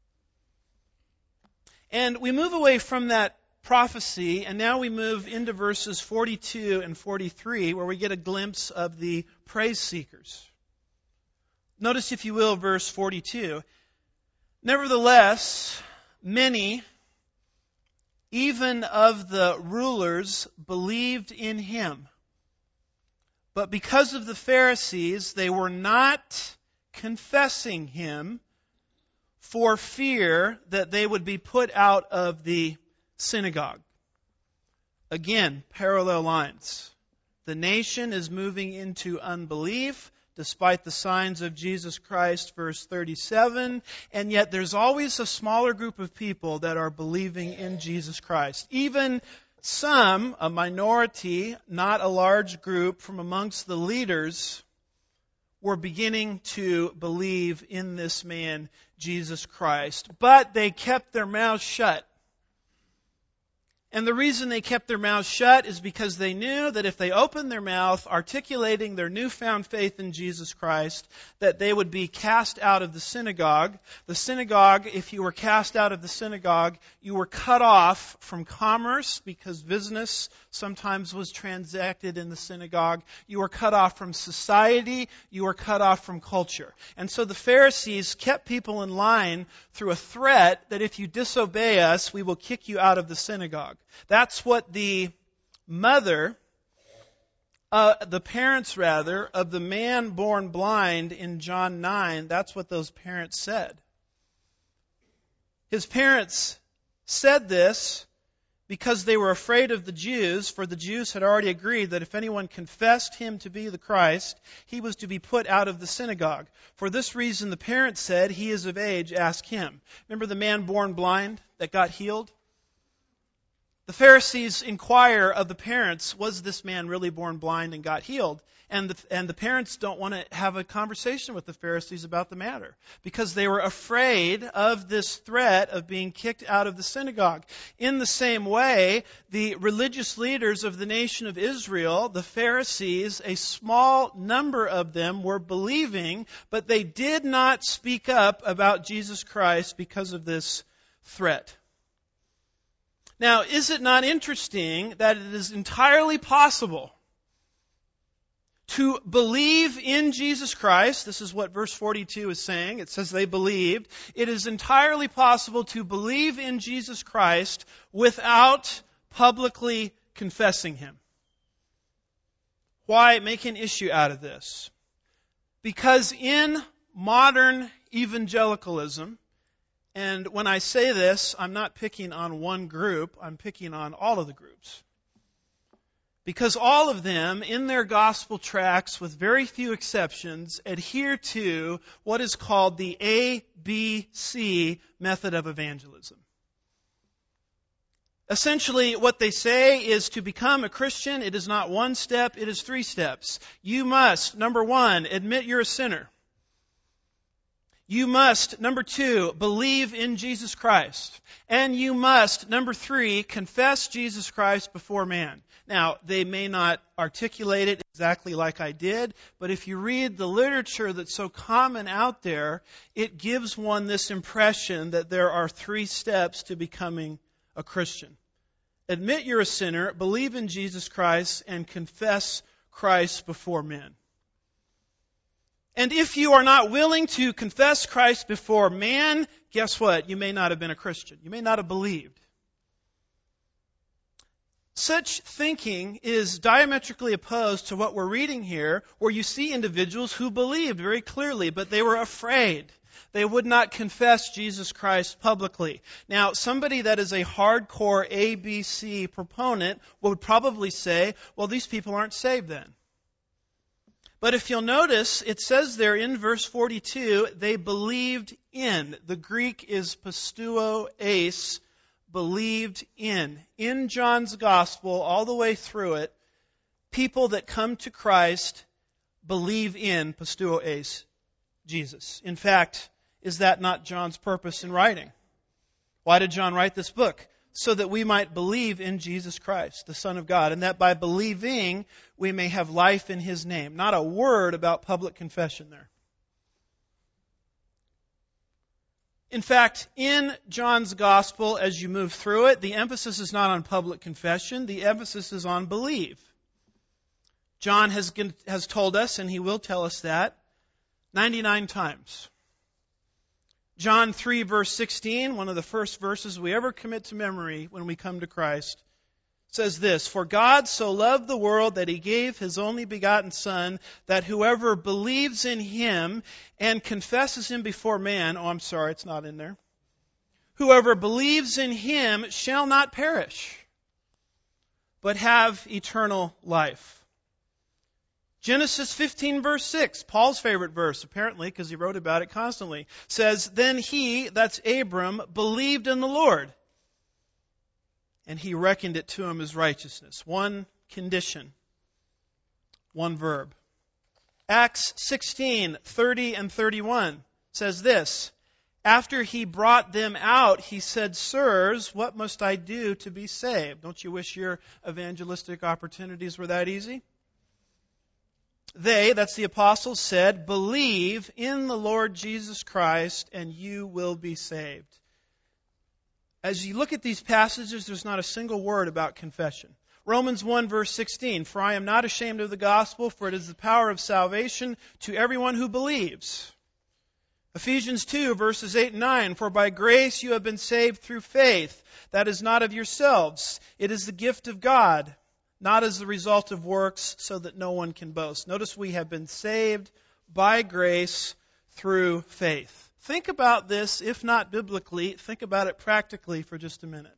And we move away from that prophecy, and now we move into verses 42 and 43, where we get a glimpse of the praise seekers. Notice, if you will, verse 42. Nevertheless, many, even of the rulers, believed in him. But because of the Pharisees, they were not confessing him for fear that they would be put out of the synagogue. Again, parallel lines. The nation is moving into unbelief despite the signs of Jesus Christ, verse 37, and yet there's always a smaller group of people that are believing in Jesus Christ. Even some, a minority, not a large group, from amongst the leaders were beginning to believe in this man, Jesus Christ. But they kept their mouths shut. And the reason they kept their mouths shut is because they knew that if they opened their mouth articulating their newfound faith in Jesus Christ, that they would be cast out of the synagogue. The synagogue, if you were cast out of the synagogue, you were cut off from commerce because business sometimes was transacted in the synagogue. You were cut off from society. You were cut off from culture. And so the Pharisees kept people in line through a threat that if you disobey us, we will kick you out of the synagogue. That's what the parents of the man born blind in John 9, that's what those parents said. His parents said this because they were afraid of the Jews, for the Jews had already agreed that if anyone confessed him to be the Christ, he was to be put out of the synagogue. For this reason, the parents said, he is of age, ask him. Remember the man born blind that got healed? The Pharisees inquire of the parents, was this man really born blind and got healed? And the parents don't want to have a conversation with the Pharisees about the matter because they were afraid of this threat of being kicked out of the synagogue. In the same way, the religious leaders of the nation of Israel, the Pharisees, a small number of them were believing, but they did not speak up about Jesus Christ because of this threat. Now, is it not interesting that it is entirely possible to believe in Jesus Christ? This is what verse 42 is saying. It says they believed. It is entirely possible to believe in Jesus Christ without publicly confessing him. Why make an issue out of this? Because in modern evangelicalism, and when I say this, I'm not picking on one group, I'm picking on all of the groups. Because all of them, in their gospel tracts, with very few exceptions, adhere to what is called the ABC method of evangelism. Essentially, what they say is to become a Christian, it is not one step, it is 3 steps. You must, number 1, admit you're a sinner. You must, number 2, believe in Jesus Christ. And you must, number 3, confess Jesus Christ before man. Now, they may not articulate it exactly like I did, but if you read the literature that's so common out there, it gives one this impression that there are 3 steps to becoming a Christian. Admit you're a sinner, believe in Jesus Christ, and confess Christ before men. And if you are not willing to confess Christ before man, guess what? You may not have been a Christian. You may not have believed. Such thinking is diametrically opposed to what we're reading here, where you see individuals who believed very clearly, but they were afraid. They would not confess Jesus Christ publicly. Now, somebody that is a hardcore ABC proponent would probably say, well, these people aren't saved then. But if you'll notice, it says there in verse 42, they believed in. The Greek is pisteuo eis, believed in. In John's Gospel, all the way through it, people that come to Christ believe in pisteuo eis, Jesus. In fact, is that not John's purpose in writing? Why did John write this book? So that we might believe in Jesus Christ, the Son of God, and that by believing we may have life in His name. Not a word about public confession there. In fact, in John's Gospel, as you move through it, the emphasis is not on public confession. The emphasis is on believe. John has told us, and he will tell us that, 99 times. John 3, verse 16, one of the first verses we ever commit to memory when we come to Christ, says this, "For God so loved the world that He gave His only begotten Son, that whoever believes in Him and confesses Him before man," oh, I'm sorry, it's not in there, "whoever believes in Him shall not perish, but have eternal life." Genesis 15, verse 6, Paul's favorite verse, apparently, because he wrote about it constantly, says, "Then he," that's Abram, "believed in the Lord, and He reckoned it to him as righteousness." One condition, one verb. Acts 16, 30 and 31 says this, "After He brought them out, He said, 'Sirs, what must I do to be saved?'" Don't you wish your evangelistic opportunities were that easy? "They," that's the apostles, said, "Believe in the Lord Jesus Christ, and you will be saved." As you look at these passages, there's not a single word about confession. Romans 1, verse 16, "For I am not ashamed of the gospel, for it is the power of salvation to everyone who believes." Ephesians 2, verses 8 and 9, "For by grace you have been saved through faith. That is not of yourselves. It is the gift of God, not as the result of works, so that no one can boast." Notice we have been saved by grace through faith. Think about this, if not biblically, think about it practically for just a minute.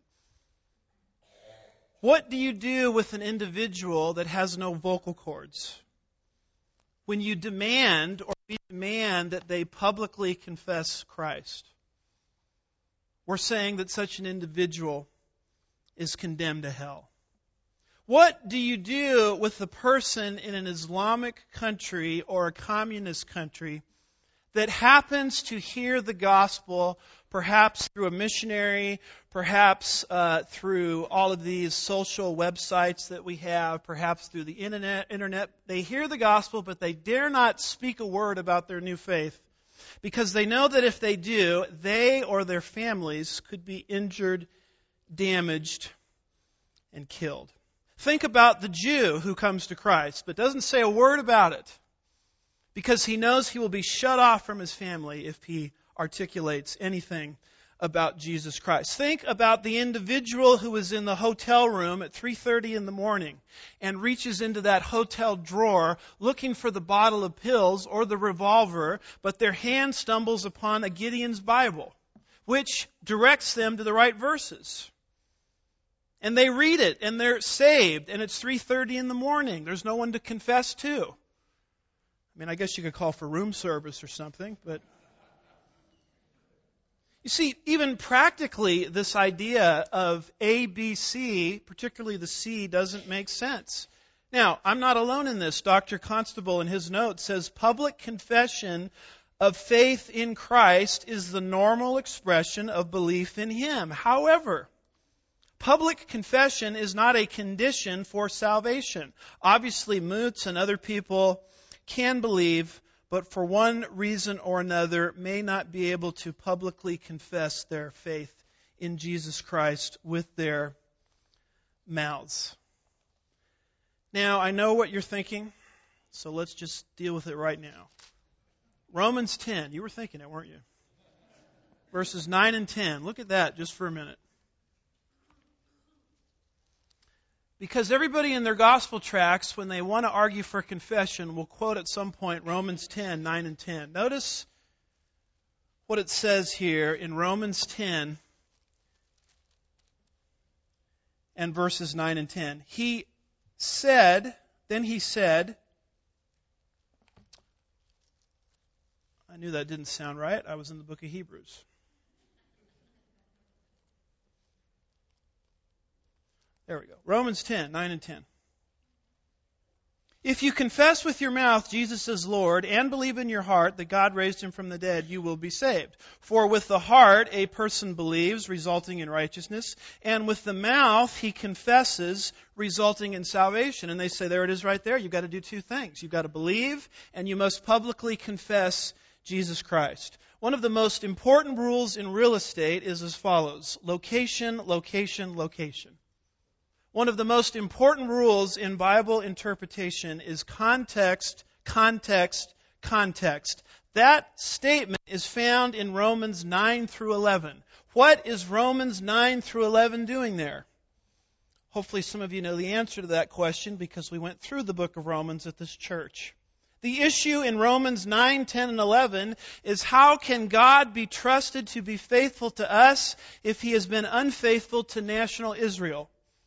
What do you do with an individual that has no vocal cords? When you demand, or we demand, that they publicly confess Christ, we're saying that such an individual is condemned to hell. What do you do with a person in an Islamic country or a communist country that happens to hear the gospel, perhaps through a missionary, perhaps through all of these social websites that we have, perhaps through the internet? They hear the gospel, but they dare not speak a word about their new faith because they know that if they do, they or their families could be injured, damaged, and killed. Think about the Jew who comes to Christ, but doesn't say a word about it because he knows he will be shut off from his family if he articulates anything about Jesus Christ. Think about the individual who is in the hotel room at 3:30 in the morning and reaches into that hotel drawer looking for the bottle of pills or the revolver, but their hand stumbles upon a Gideon's Bible, which directs them to the right verses. And they read it, and they're saved, and it's 3:30 in the morning. There's no one to confess to. I mean, I guess you could call for room service or something, but... You see, even practically, this idea of A, B, C, particularly the C, doesn't make sense. Now, I'm not alone in this. Dr. Constable, in his notes, says public confession of faith in Christ is the normal expression of belief in Him. However, public confession is not a condition for salvation. Obviously, moots and other people can believe, but for one reason or another may not be able to publicly confess their faith in Jesus Christ with their mouths. Now, I know what you're thinking, so let's just deal with it right now. Romans 10, you were thinking it, weren't you? Verses 9 and 10. Look at that just for a minute. Because everybody in their gospel tracts, when they want to argue for confession, will quote at some point Romans 10, 9 and 10. Notice what it says here in Romans 10 and verses 9 and 10. Then he said, I knew that didn't sound right. I was in the book of Hebrews. There we go. Romans 10, 9 and 10. If you confess with your mouth Jesus is Lord and believe in your heart that God raised him from the dead, you will be saved. For with the heart a person believes, resulting in righteousness, and with the mouth he confesses, resulting in salvation. And they say, there it is right there. You've got to do two things. You've got to believe, and you must publicly confess Jesus Christ. One of the most important rules in real estate is as follows: location, location, location. One of the most important rules in Bible interpretation is context, context, context. That statement is found in Romans 9 through 11. What is Romans 9 through 11 doing there? Hopefully some of you know the answer to that question because we went through the book of Romans at this church. The issue in Romans 9, 10, and 11 is how can God be trusted to be faithful to us if He has been unfaithful to national Israel?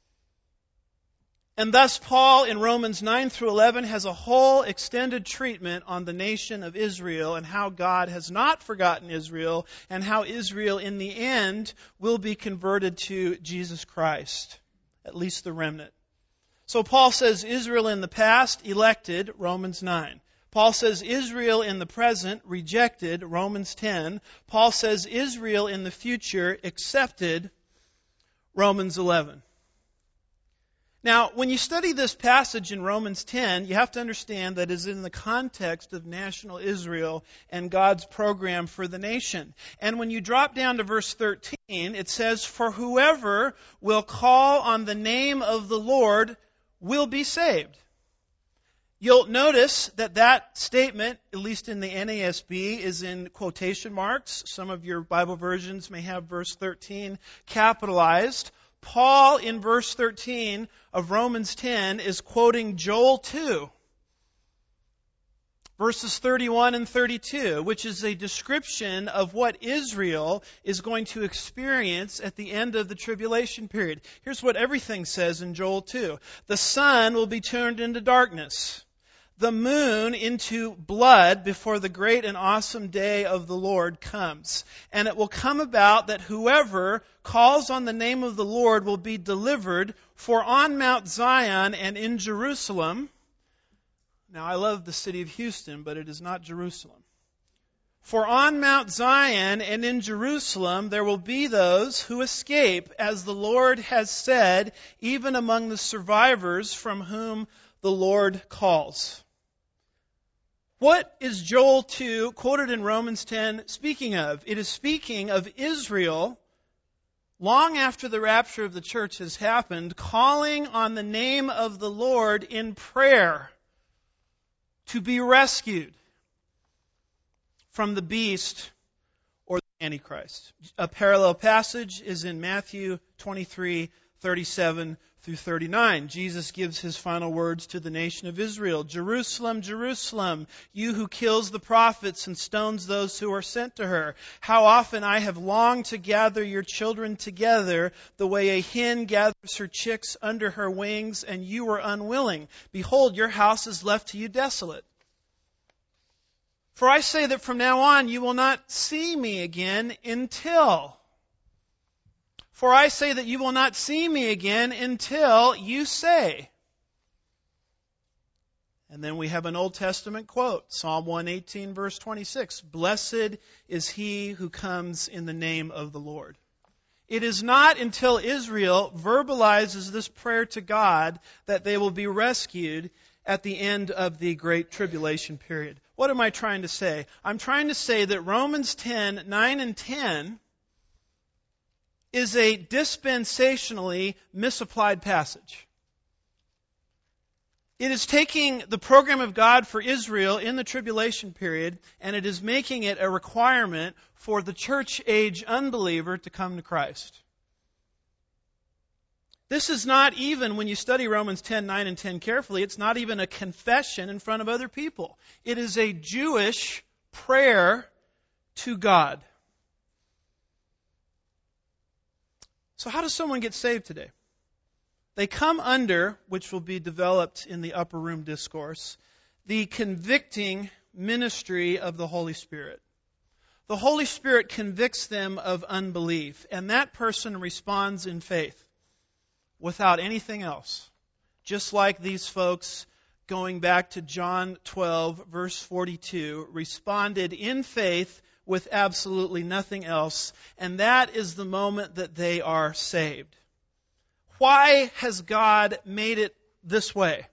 And thus Paul in Romans 9 through 11 has a whole extended treatment on the nation of Israel and how God has not forgotten Israel and how Israel in the end will be converted to Jesus Christ, at least the remnant. So Paul says Israel in the past elected, Romans 9. Paul says Israel in the present rejected, Romans 10. Paul says Israel in the future accepted, Romans 11. Now, when you study this passage in Romans 10, you have to understand that it is in the context of national Israel and God's program for the nation. And when you drop down to verse 13, it says, "For whoever will call on the name of the Lord will be saved." You'll notice that that statement, at least in the NASB, is in quotation marks. Some of your Bible versions may have verse 13 capitalized. Paul, in verse 13 of Romans 10, is quoting Joel 2, verses 31 and 32, which is a description of what Israel is going to experience at the end of the tribulation period. Here's what everything says in Joel 2. The sun will be turned into darkness, the moon into blood before the great and awesome day of the Lord comes. And it will come about that whoever calls on the name of the Lord will be delivered. For on Mount Zion and in Jerusalem, now I love the city of Houston, but it is not Jerusalem. For on Mount Zion and in Jerusalem there will be those who escape, as the Lord has said, even among the survivors from whom the Lord calls. What is Joel 2, quoted in Romans 10, speaking of? It is speaking of Israel, long after the rapture of the church has happened, calling on the name of the Lord in prayer to be rescued from the beast or the Antichrist. A parallel passage is in Matthew 23, 37 through 39. Jesus gives his final words to the nation of Israel. Jerusalem, Jerusalem, you who kills the prophets and stones those who are sent to her. How often I have longed to gather your children together the way a hen gathers her chicks under her wings, and you were unwilling. Behold, your house is left to you desolate. For I say that from now on you will not see me again until... For I say that you will not see me again until you say. And then we have an Old Testament quote, Psalm 118, verse 26. Blessed is he who comes in the name of the Lord. It is not until Israel verbalizes this prayer to God that they will be rescued at the end of the Great Tribulation period. What am I trying to say? I'm trying to say that Romans 10, 9 and 10 is a dispensationally misapplied passage. It is taking the program of God for Israel in the tribulation period, and it is making it a requirement for the church age unbeliever to come to Christ. This is not even, when you study Romans 10, 9, and 10 carefully, it's not even a confession in front of other people. It is a Jewish prayer to God. So how does someone get saved today? They come under, which will be developed in the upper room discourse, the convicting ministry of the Holy Spirit. The Holy Spirit convicts them of unbelief, and that person responds in faith without anything else. Just like these folks going back to John 12, verse 42, responded in faith with absolutely nothing else, and that is the moment that they are saved. Why has God made it this way?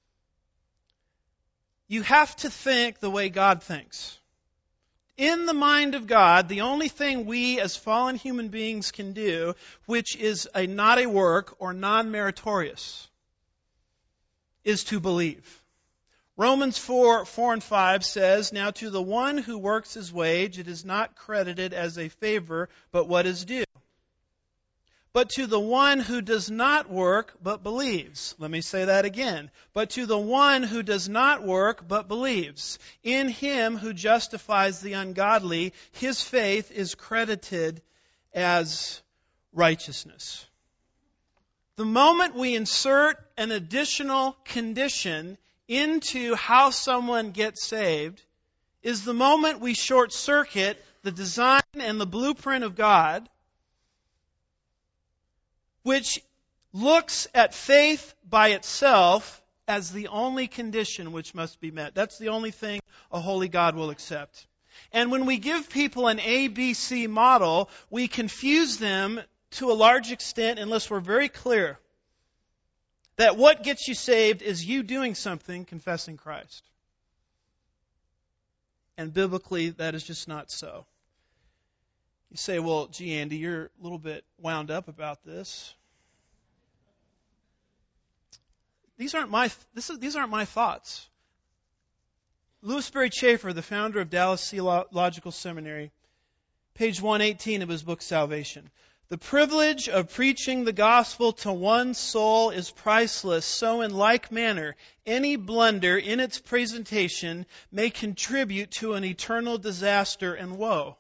You have to think the way God thinks. In the mind of God, the only thing we as fallen human beings can do, which is not a work or non-meritorious, is to believe. Romans 4 and 5 says, "Now to the one who works his wage, it is not credited as a favor, but what is due. But to the one who does not work, but believes." Let me say that again. "But to the one who does not work, but believes, in him who justifies the ungodly, his faith is credited as righteousness." The moment we insert an additional condition into how someone gets saved is the moment we short circuit the design and the blueprint of God, which looks at faith by itself as the only condition which must be met. That's the only thing a holy God will accept. And when we give people an ABC model, we confuse them to a large extent unless we're very clear that what gets you saved is you doing something, confessing Christ. And biblically, that is just not so. You say, "Well, gee, Andy, you're a little bit wound up about this." These aren't my thoughts. Louis Sperry Chafer, the founder of Dallas Theological Seminary, page 118 of his book Salvation. "The privilege of preaching the gospel to one soul is priceless, so in like manner, any blunder in its presentation may contribute to an eternal disaster and woe.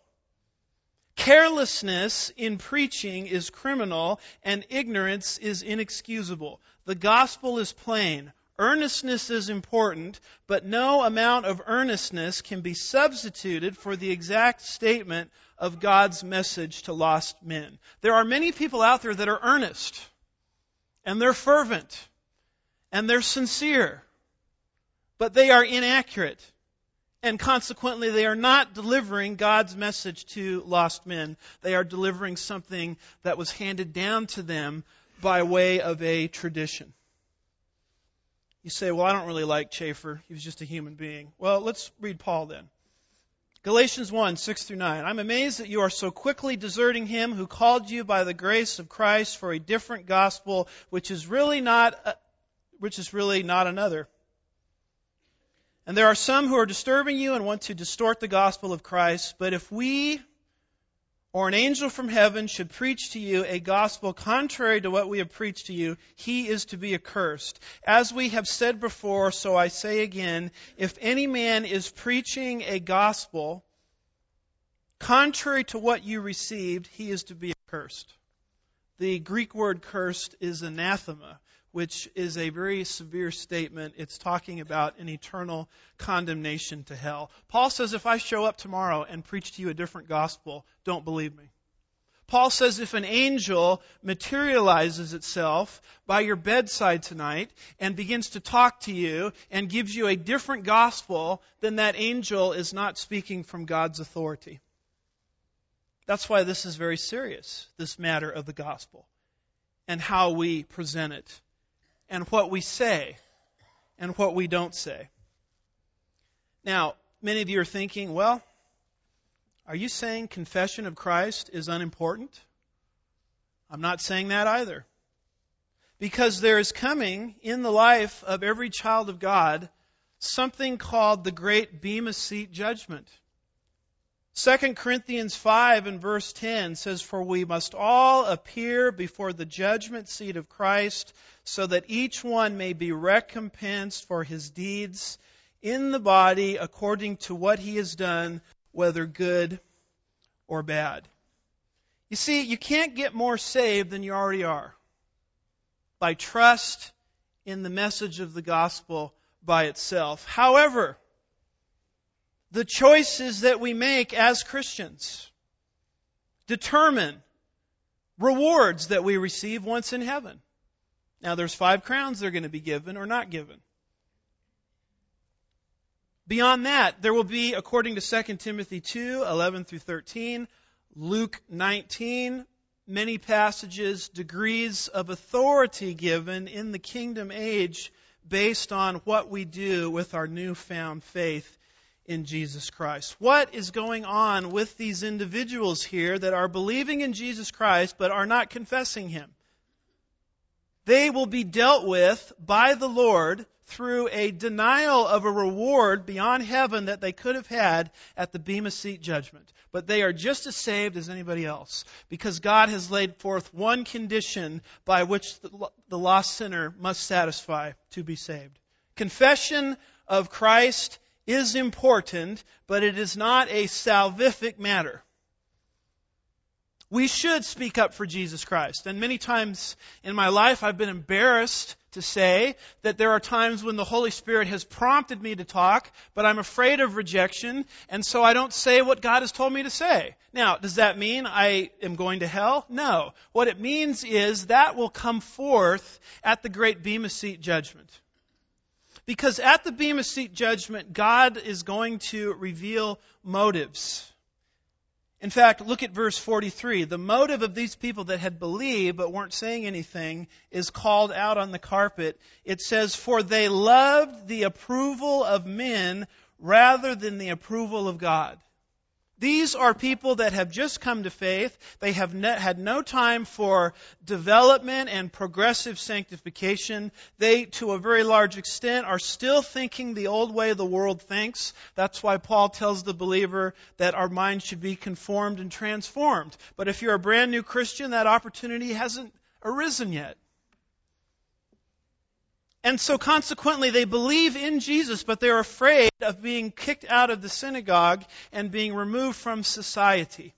Carelessness in preaching is criminal, and ignorance is inexcusable. The gospel is plain. Earnestness is important, but no amount of earnestness can be substituted for the exact statement of God's message to lost men." There are many people out there that are earnest, and they're fervent, and they're sincere, but they are inaccurate. And consequently, they are not delivering God's message to lost men. They are delivering something that was handed down to them by way of a tradition. You say, "Well, I don't really like Chafer. He was just a human being." Well, let's read Paul then. Galatians 1, 6 through 9. "I'm amazed that you are so quickly deserting him who called you by the grace of Christ for a different gospel, which is really not another. And there are some who are disturbing you and want to distort the gospel of Christ. But if we or an angel from heaven should preach to you a gospel contrary to what we have preached to you, he is to be accursed. As we have said before, so I say again, if any man is preaching a gospel contrary to what you received, he is to be accursed." The Greek word cursed is anathema, which is a very severe statement. It's talking about an eternal condemnation to hell. Paul says, if I show up tomorrow and preach to you a different gospel, don't believe me. Paul says, if an angel materializes itself by your bedside tonight and begins to talk to you and gives you a different gospel, then that angel is not speaking from God's authority. That's why this is very serious, this matter of the gospel, and how we present it, and what we say, and what we don't say. Now, many of you are thinking, well, are you saying confession of Christ is unimportant? I'm not saying that either. Because there is coming in the life of every child of God something called the Great Bema Seat Judgment. 2 Corinthians 5 and verse 10 says, "For we must all appear before the judgment seat of Christ, so that each one may be recompensed for his deeds in the body according to what he has done, whether good or bad." You see, you can't get more saved than you already are by trust in the message of the gospel by itself. However, the choices that we make as Christians determine rewards that we receive once in heaven. Now, there's 5 crowns they're going to be given or not given. Beyond that, there will be, according to 2 Timothy 2, 11 through 13, Luke 19, many passages, degrees of authority given in the kingdom age based on what we do with our newfound faith in Jesus Christ. What is going on with these individuals here that are believing in Jesus Christ but are not confessing Him? They will be dealt with by the Lord through a denial of a reward beyond heaven that they could have had at the Bema Seat judgment. But they are just as saved as anybody else, because God has laid forth one condition by which the lost sinner must satisfy to be saved. Confession of Christ is important, but it is not a salvific matter. We should speak up for Jesus Christ. And many times in my life I've been embarrassed to say that there are times when the Holy Spirit has prompted me to talk, but I'm afraid of rejection, and so I don't say what God has told me to say. Now, does that mean I am going to hell? No. What it means is that will come forth at the great Bema Seat judgment. Because at the Bema Seat judgment, God is going to reveal motives. In fact, look at verse 43. The motive of these people that had believed but weren't saying anything is called out on the carpet. It says, "For they loved the approval of men rather than the approval of God." These are people that have just come to faith. They have had no time for development and progressive sanctification. They, to a very large extent, are still thinking the old way the world thinks. That's why Paul tells the believer that our mind should be conformed and transformed. But if you're a brand new Christian, that opportunity hasn't arisen yet. And so consequently, they believe in Jesus, but they're afraid of being kicked out of the synagogue and being removed from society.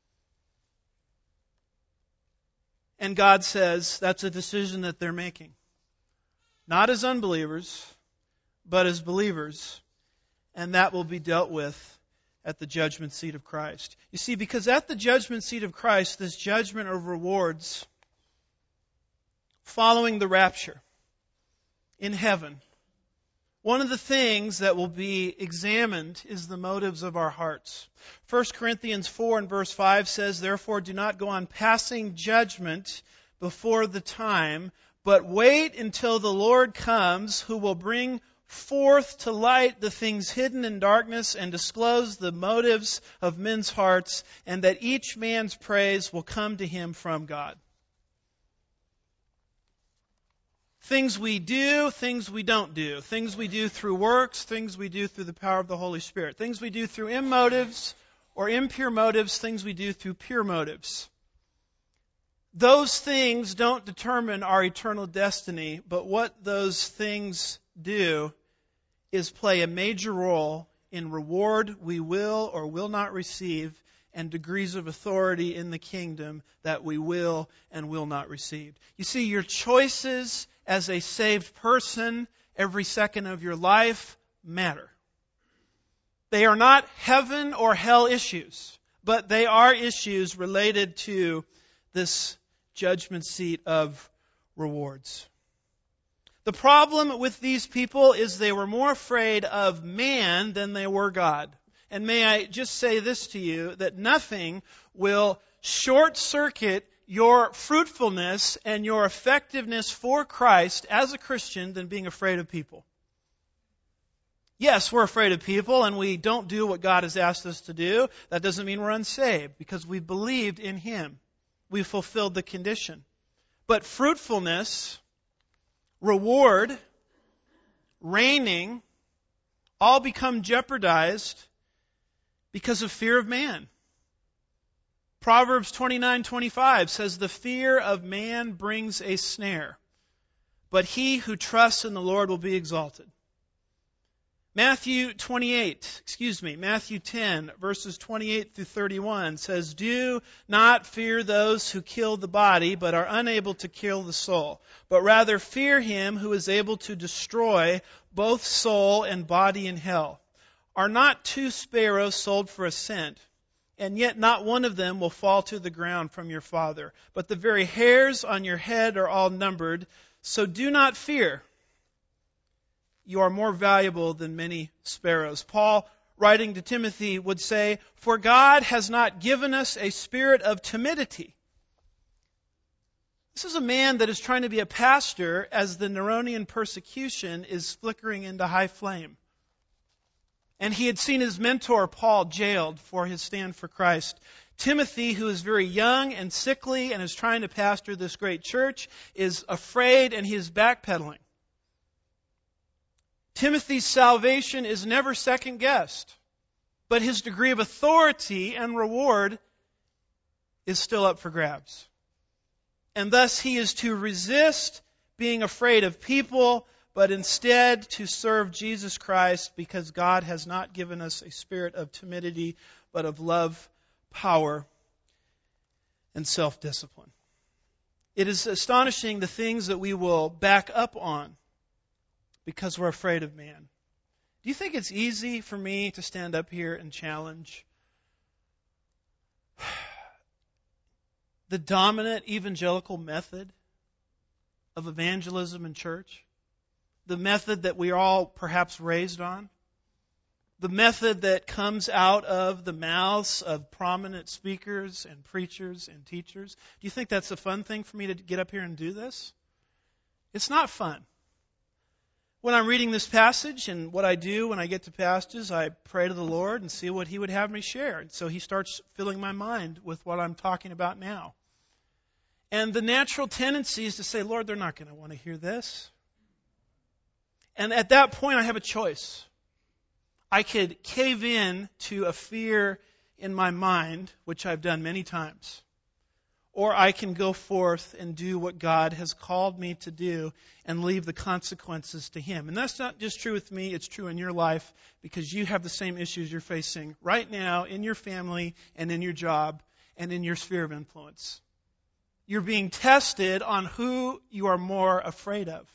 And God says that's a decision that they're making. Not as unbelievers, but as believers. And that will be dealt with at the judgment seat of Christ. You see, because at the judgment seat of Christ, this judgment of rewards following the rapture, in heaven, one of the things that will be examined is the motives of our hearts. 1 Corinthians 4 and verse 5 says, "Therefore do not go on passing judgment before the time, but wait until the Lord comes, who will bring forth to light the things hidden in darkness and disclose the motives of men's hearts, and that each man's praise will come to him from God." Things we do, things we don't do. Things we do through works, things we do through the power of the Holy Spirit. Things we do through immotives or impure motives, things we do through pure motives. Those things don't determine our eternal destiny, but what those things do is play a major role in reward we will or will not receive, and degrees of authority in the kingdom that we will and will not receive. You see, your choices as a saved person every second of your life matter. They are not heaven or hell issues, but they are issues related to this judgment seat of rewards. The problem with these people is they were more afraid of man than they were God. And may I just say this to you, that nothing will short-circuit your fruitfulness and your effectiveness for Christ as a Christian than being afraid of people. Yes, we're afraid of people and we don't do what God has asked us to do. That doesn't mean we're unsaved, because we believed in Him. We fulfilled the condition. But fruitfulness, reward, reigning, all become jeopardized because of fear of man. Proverbs 29:25 says, "The fear of man brings a snare, but he who trusts in the Lord will be exalted." Matthew 10, verses 28 through 31 says, "Do not fear those who kill the body, but are unable to kill the soul, but rather fear Him who is able to destroy both soul and body in hell. Are not 2 sparrows sold for a cent? And yet not one of them will fall to the ground from your Father. But the very hairs on your head are all numbered. So do not fear. you are more valuable than many sparrows. Paul, writing to Timothy, would say, "For God has not given us a spirit of timidity." This is a man that is trying to be a pastor as the Neronian persecution is flickering into high flame. And he had seen his mentor, Paul, jailed for his stand for Christ. Timothy, who is very young and sickly and is trying to pastor this great church, is afraid and he is backpedaling. Timothy's salvation is never second-guessed, but his degree of authority and reward is still up for grabs. And thus he is to resist being afraid of people, but instead to serve Jesus Christ, because God has not given us a spirit of timidity, but of love, power, and self-discipline. It is astonishing the things that we will back up on because we're afraid of man. Do you think it's easy for me to stand up here and challenge the dominant evangelical method of evangelism in church? The method that we are all perhaps raised on? The method that comes out of the mouths of prominent speakers and preachers and teachers? Do you think that's a fun thing for me to get up here and do this? It's not fun. When I'm reading this passage, and what I do when I get to passages, I pray to the Lord and see what He would have me share. And so He starts filling my mind with what I'm talking about now. And the natural tendency is to say, Lord, they're not going to want to hear this. And at that point, I have a choice. I could cave in to a fear in my mind, which I've done many times. Or I can go forth and do what God has called me to do and leave the consequences to Him. And that's not just true with me, it's true in your life, because you have the same issues you're facing right now in your family and in your job and in your sphere of influence. You're being tested on who you are more afraid of,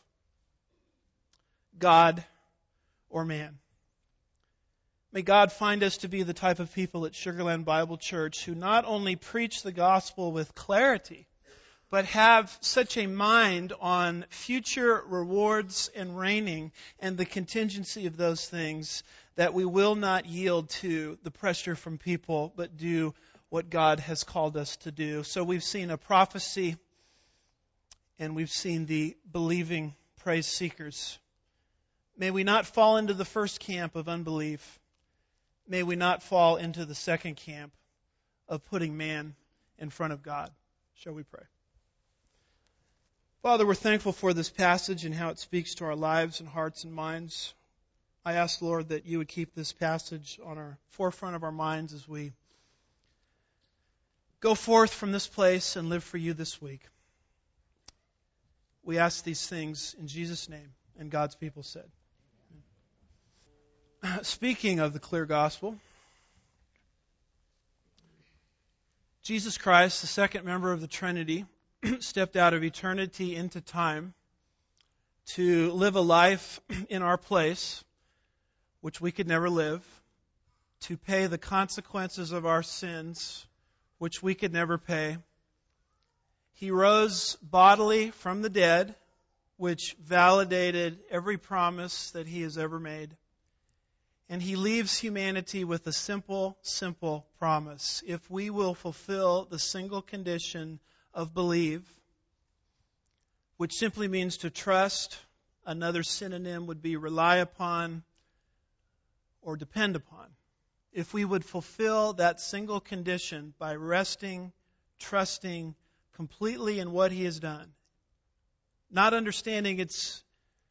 God or man. May God find us to be the type of people at Sugarland Bible Church who not only preach the gospel with clarity, but have such a mind on future rewards and reigning and the contingency of those things that we will not yield to the pressure from people, but do what God has called us to do. So we've seen a prophecy, and we've seen the believing praise seekers. May we not fall into the first camp of unbelief. May we not fall into the second camp of putting man in front of God. Shall we pray? Father, we're thankful for this passage and how it speaks to our lives and hearts and minds. I ask, Lord, that you would keep this passage on our forefront of our minds as we go forth from this place and live for you this week. We ask these things in Jesus' name, and God's people said. Speaking of the clear gospel, Jesus Christ, the second member of the Trinity, stepped out of eternity into time to live a life in our place, which we could never live, to pay the consequences of our sins, which we could never pay. He rose bodily from the dead, which validated every promise that He has ever made. And He leaves humanity with a simple, simple promise. If we will fulfill the single condition of believe, which simply means to trust, another synonym would be rely upon or depend upon. If we would fulfill that single condition by resting, trusting completely in what He has done, not understanding it's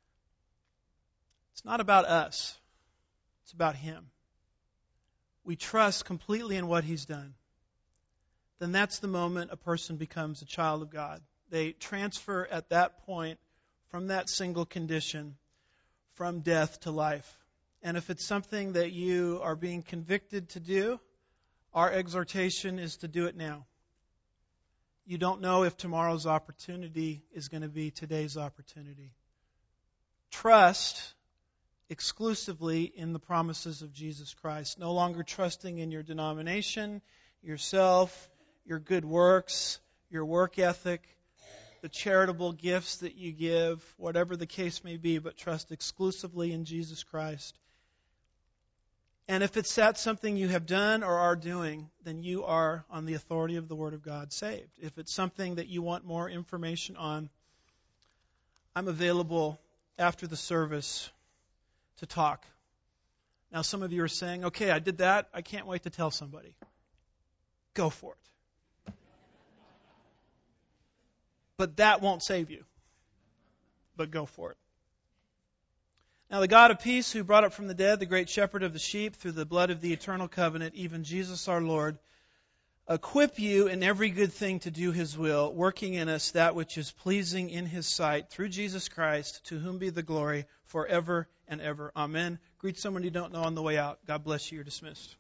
not about us. It's about Him. We trust completely in what He's done. Then that's the moment a person becomes a child of God. They transfer at that point from that single condition, from death to life. And if it's something that you are being convicted to do, our exhortation is to do it now. You don't know if tomorrow's opportunity is going to be today's opportunity. Trust exclusively in the promises of Jesus Christ. No longer trusting in your denomination, yourself, your good works, your work ethic, the charitable gifts that you give, whatever the case may be, but trust exclusively in Jesus Christ. And if it's that something you have done or are doing, then you are, on the authority of the Word of God, saved. If it's something that you want more information on, I'm available after the service to talk. Now, some of you are saying, okay, I did that. I can't wait to tell somebody. Go for it. But that won't save you. But go for it. Now the God of peace, who brought up from the dead the great shepherd of the sheep through the blood of the eternal covenant, even Jesus our Lord, equip you in every good thing to do His will, working in us that which is pleasing in His sight, through Jesus Christ, to whom be the glory forever and ever. Amen. Greet someone you don't know on the way out. God bless you. You're dismissed.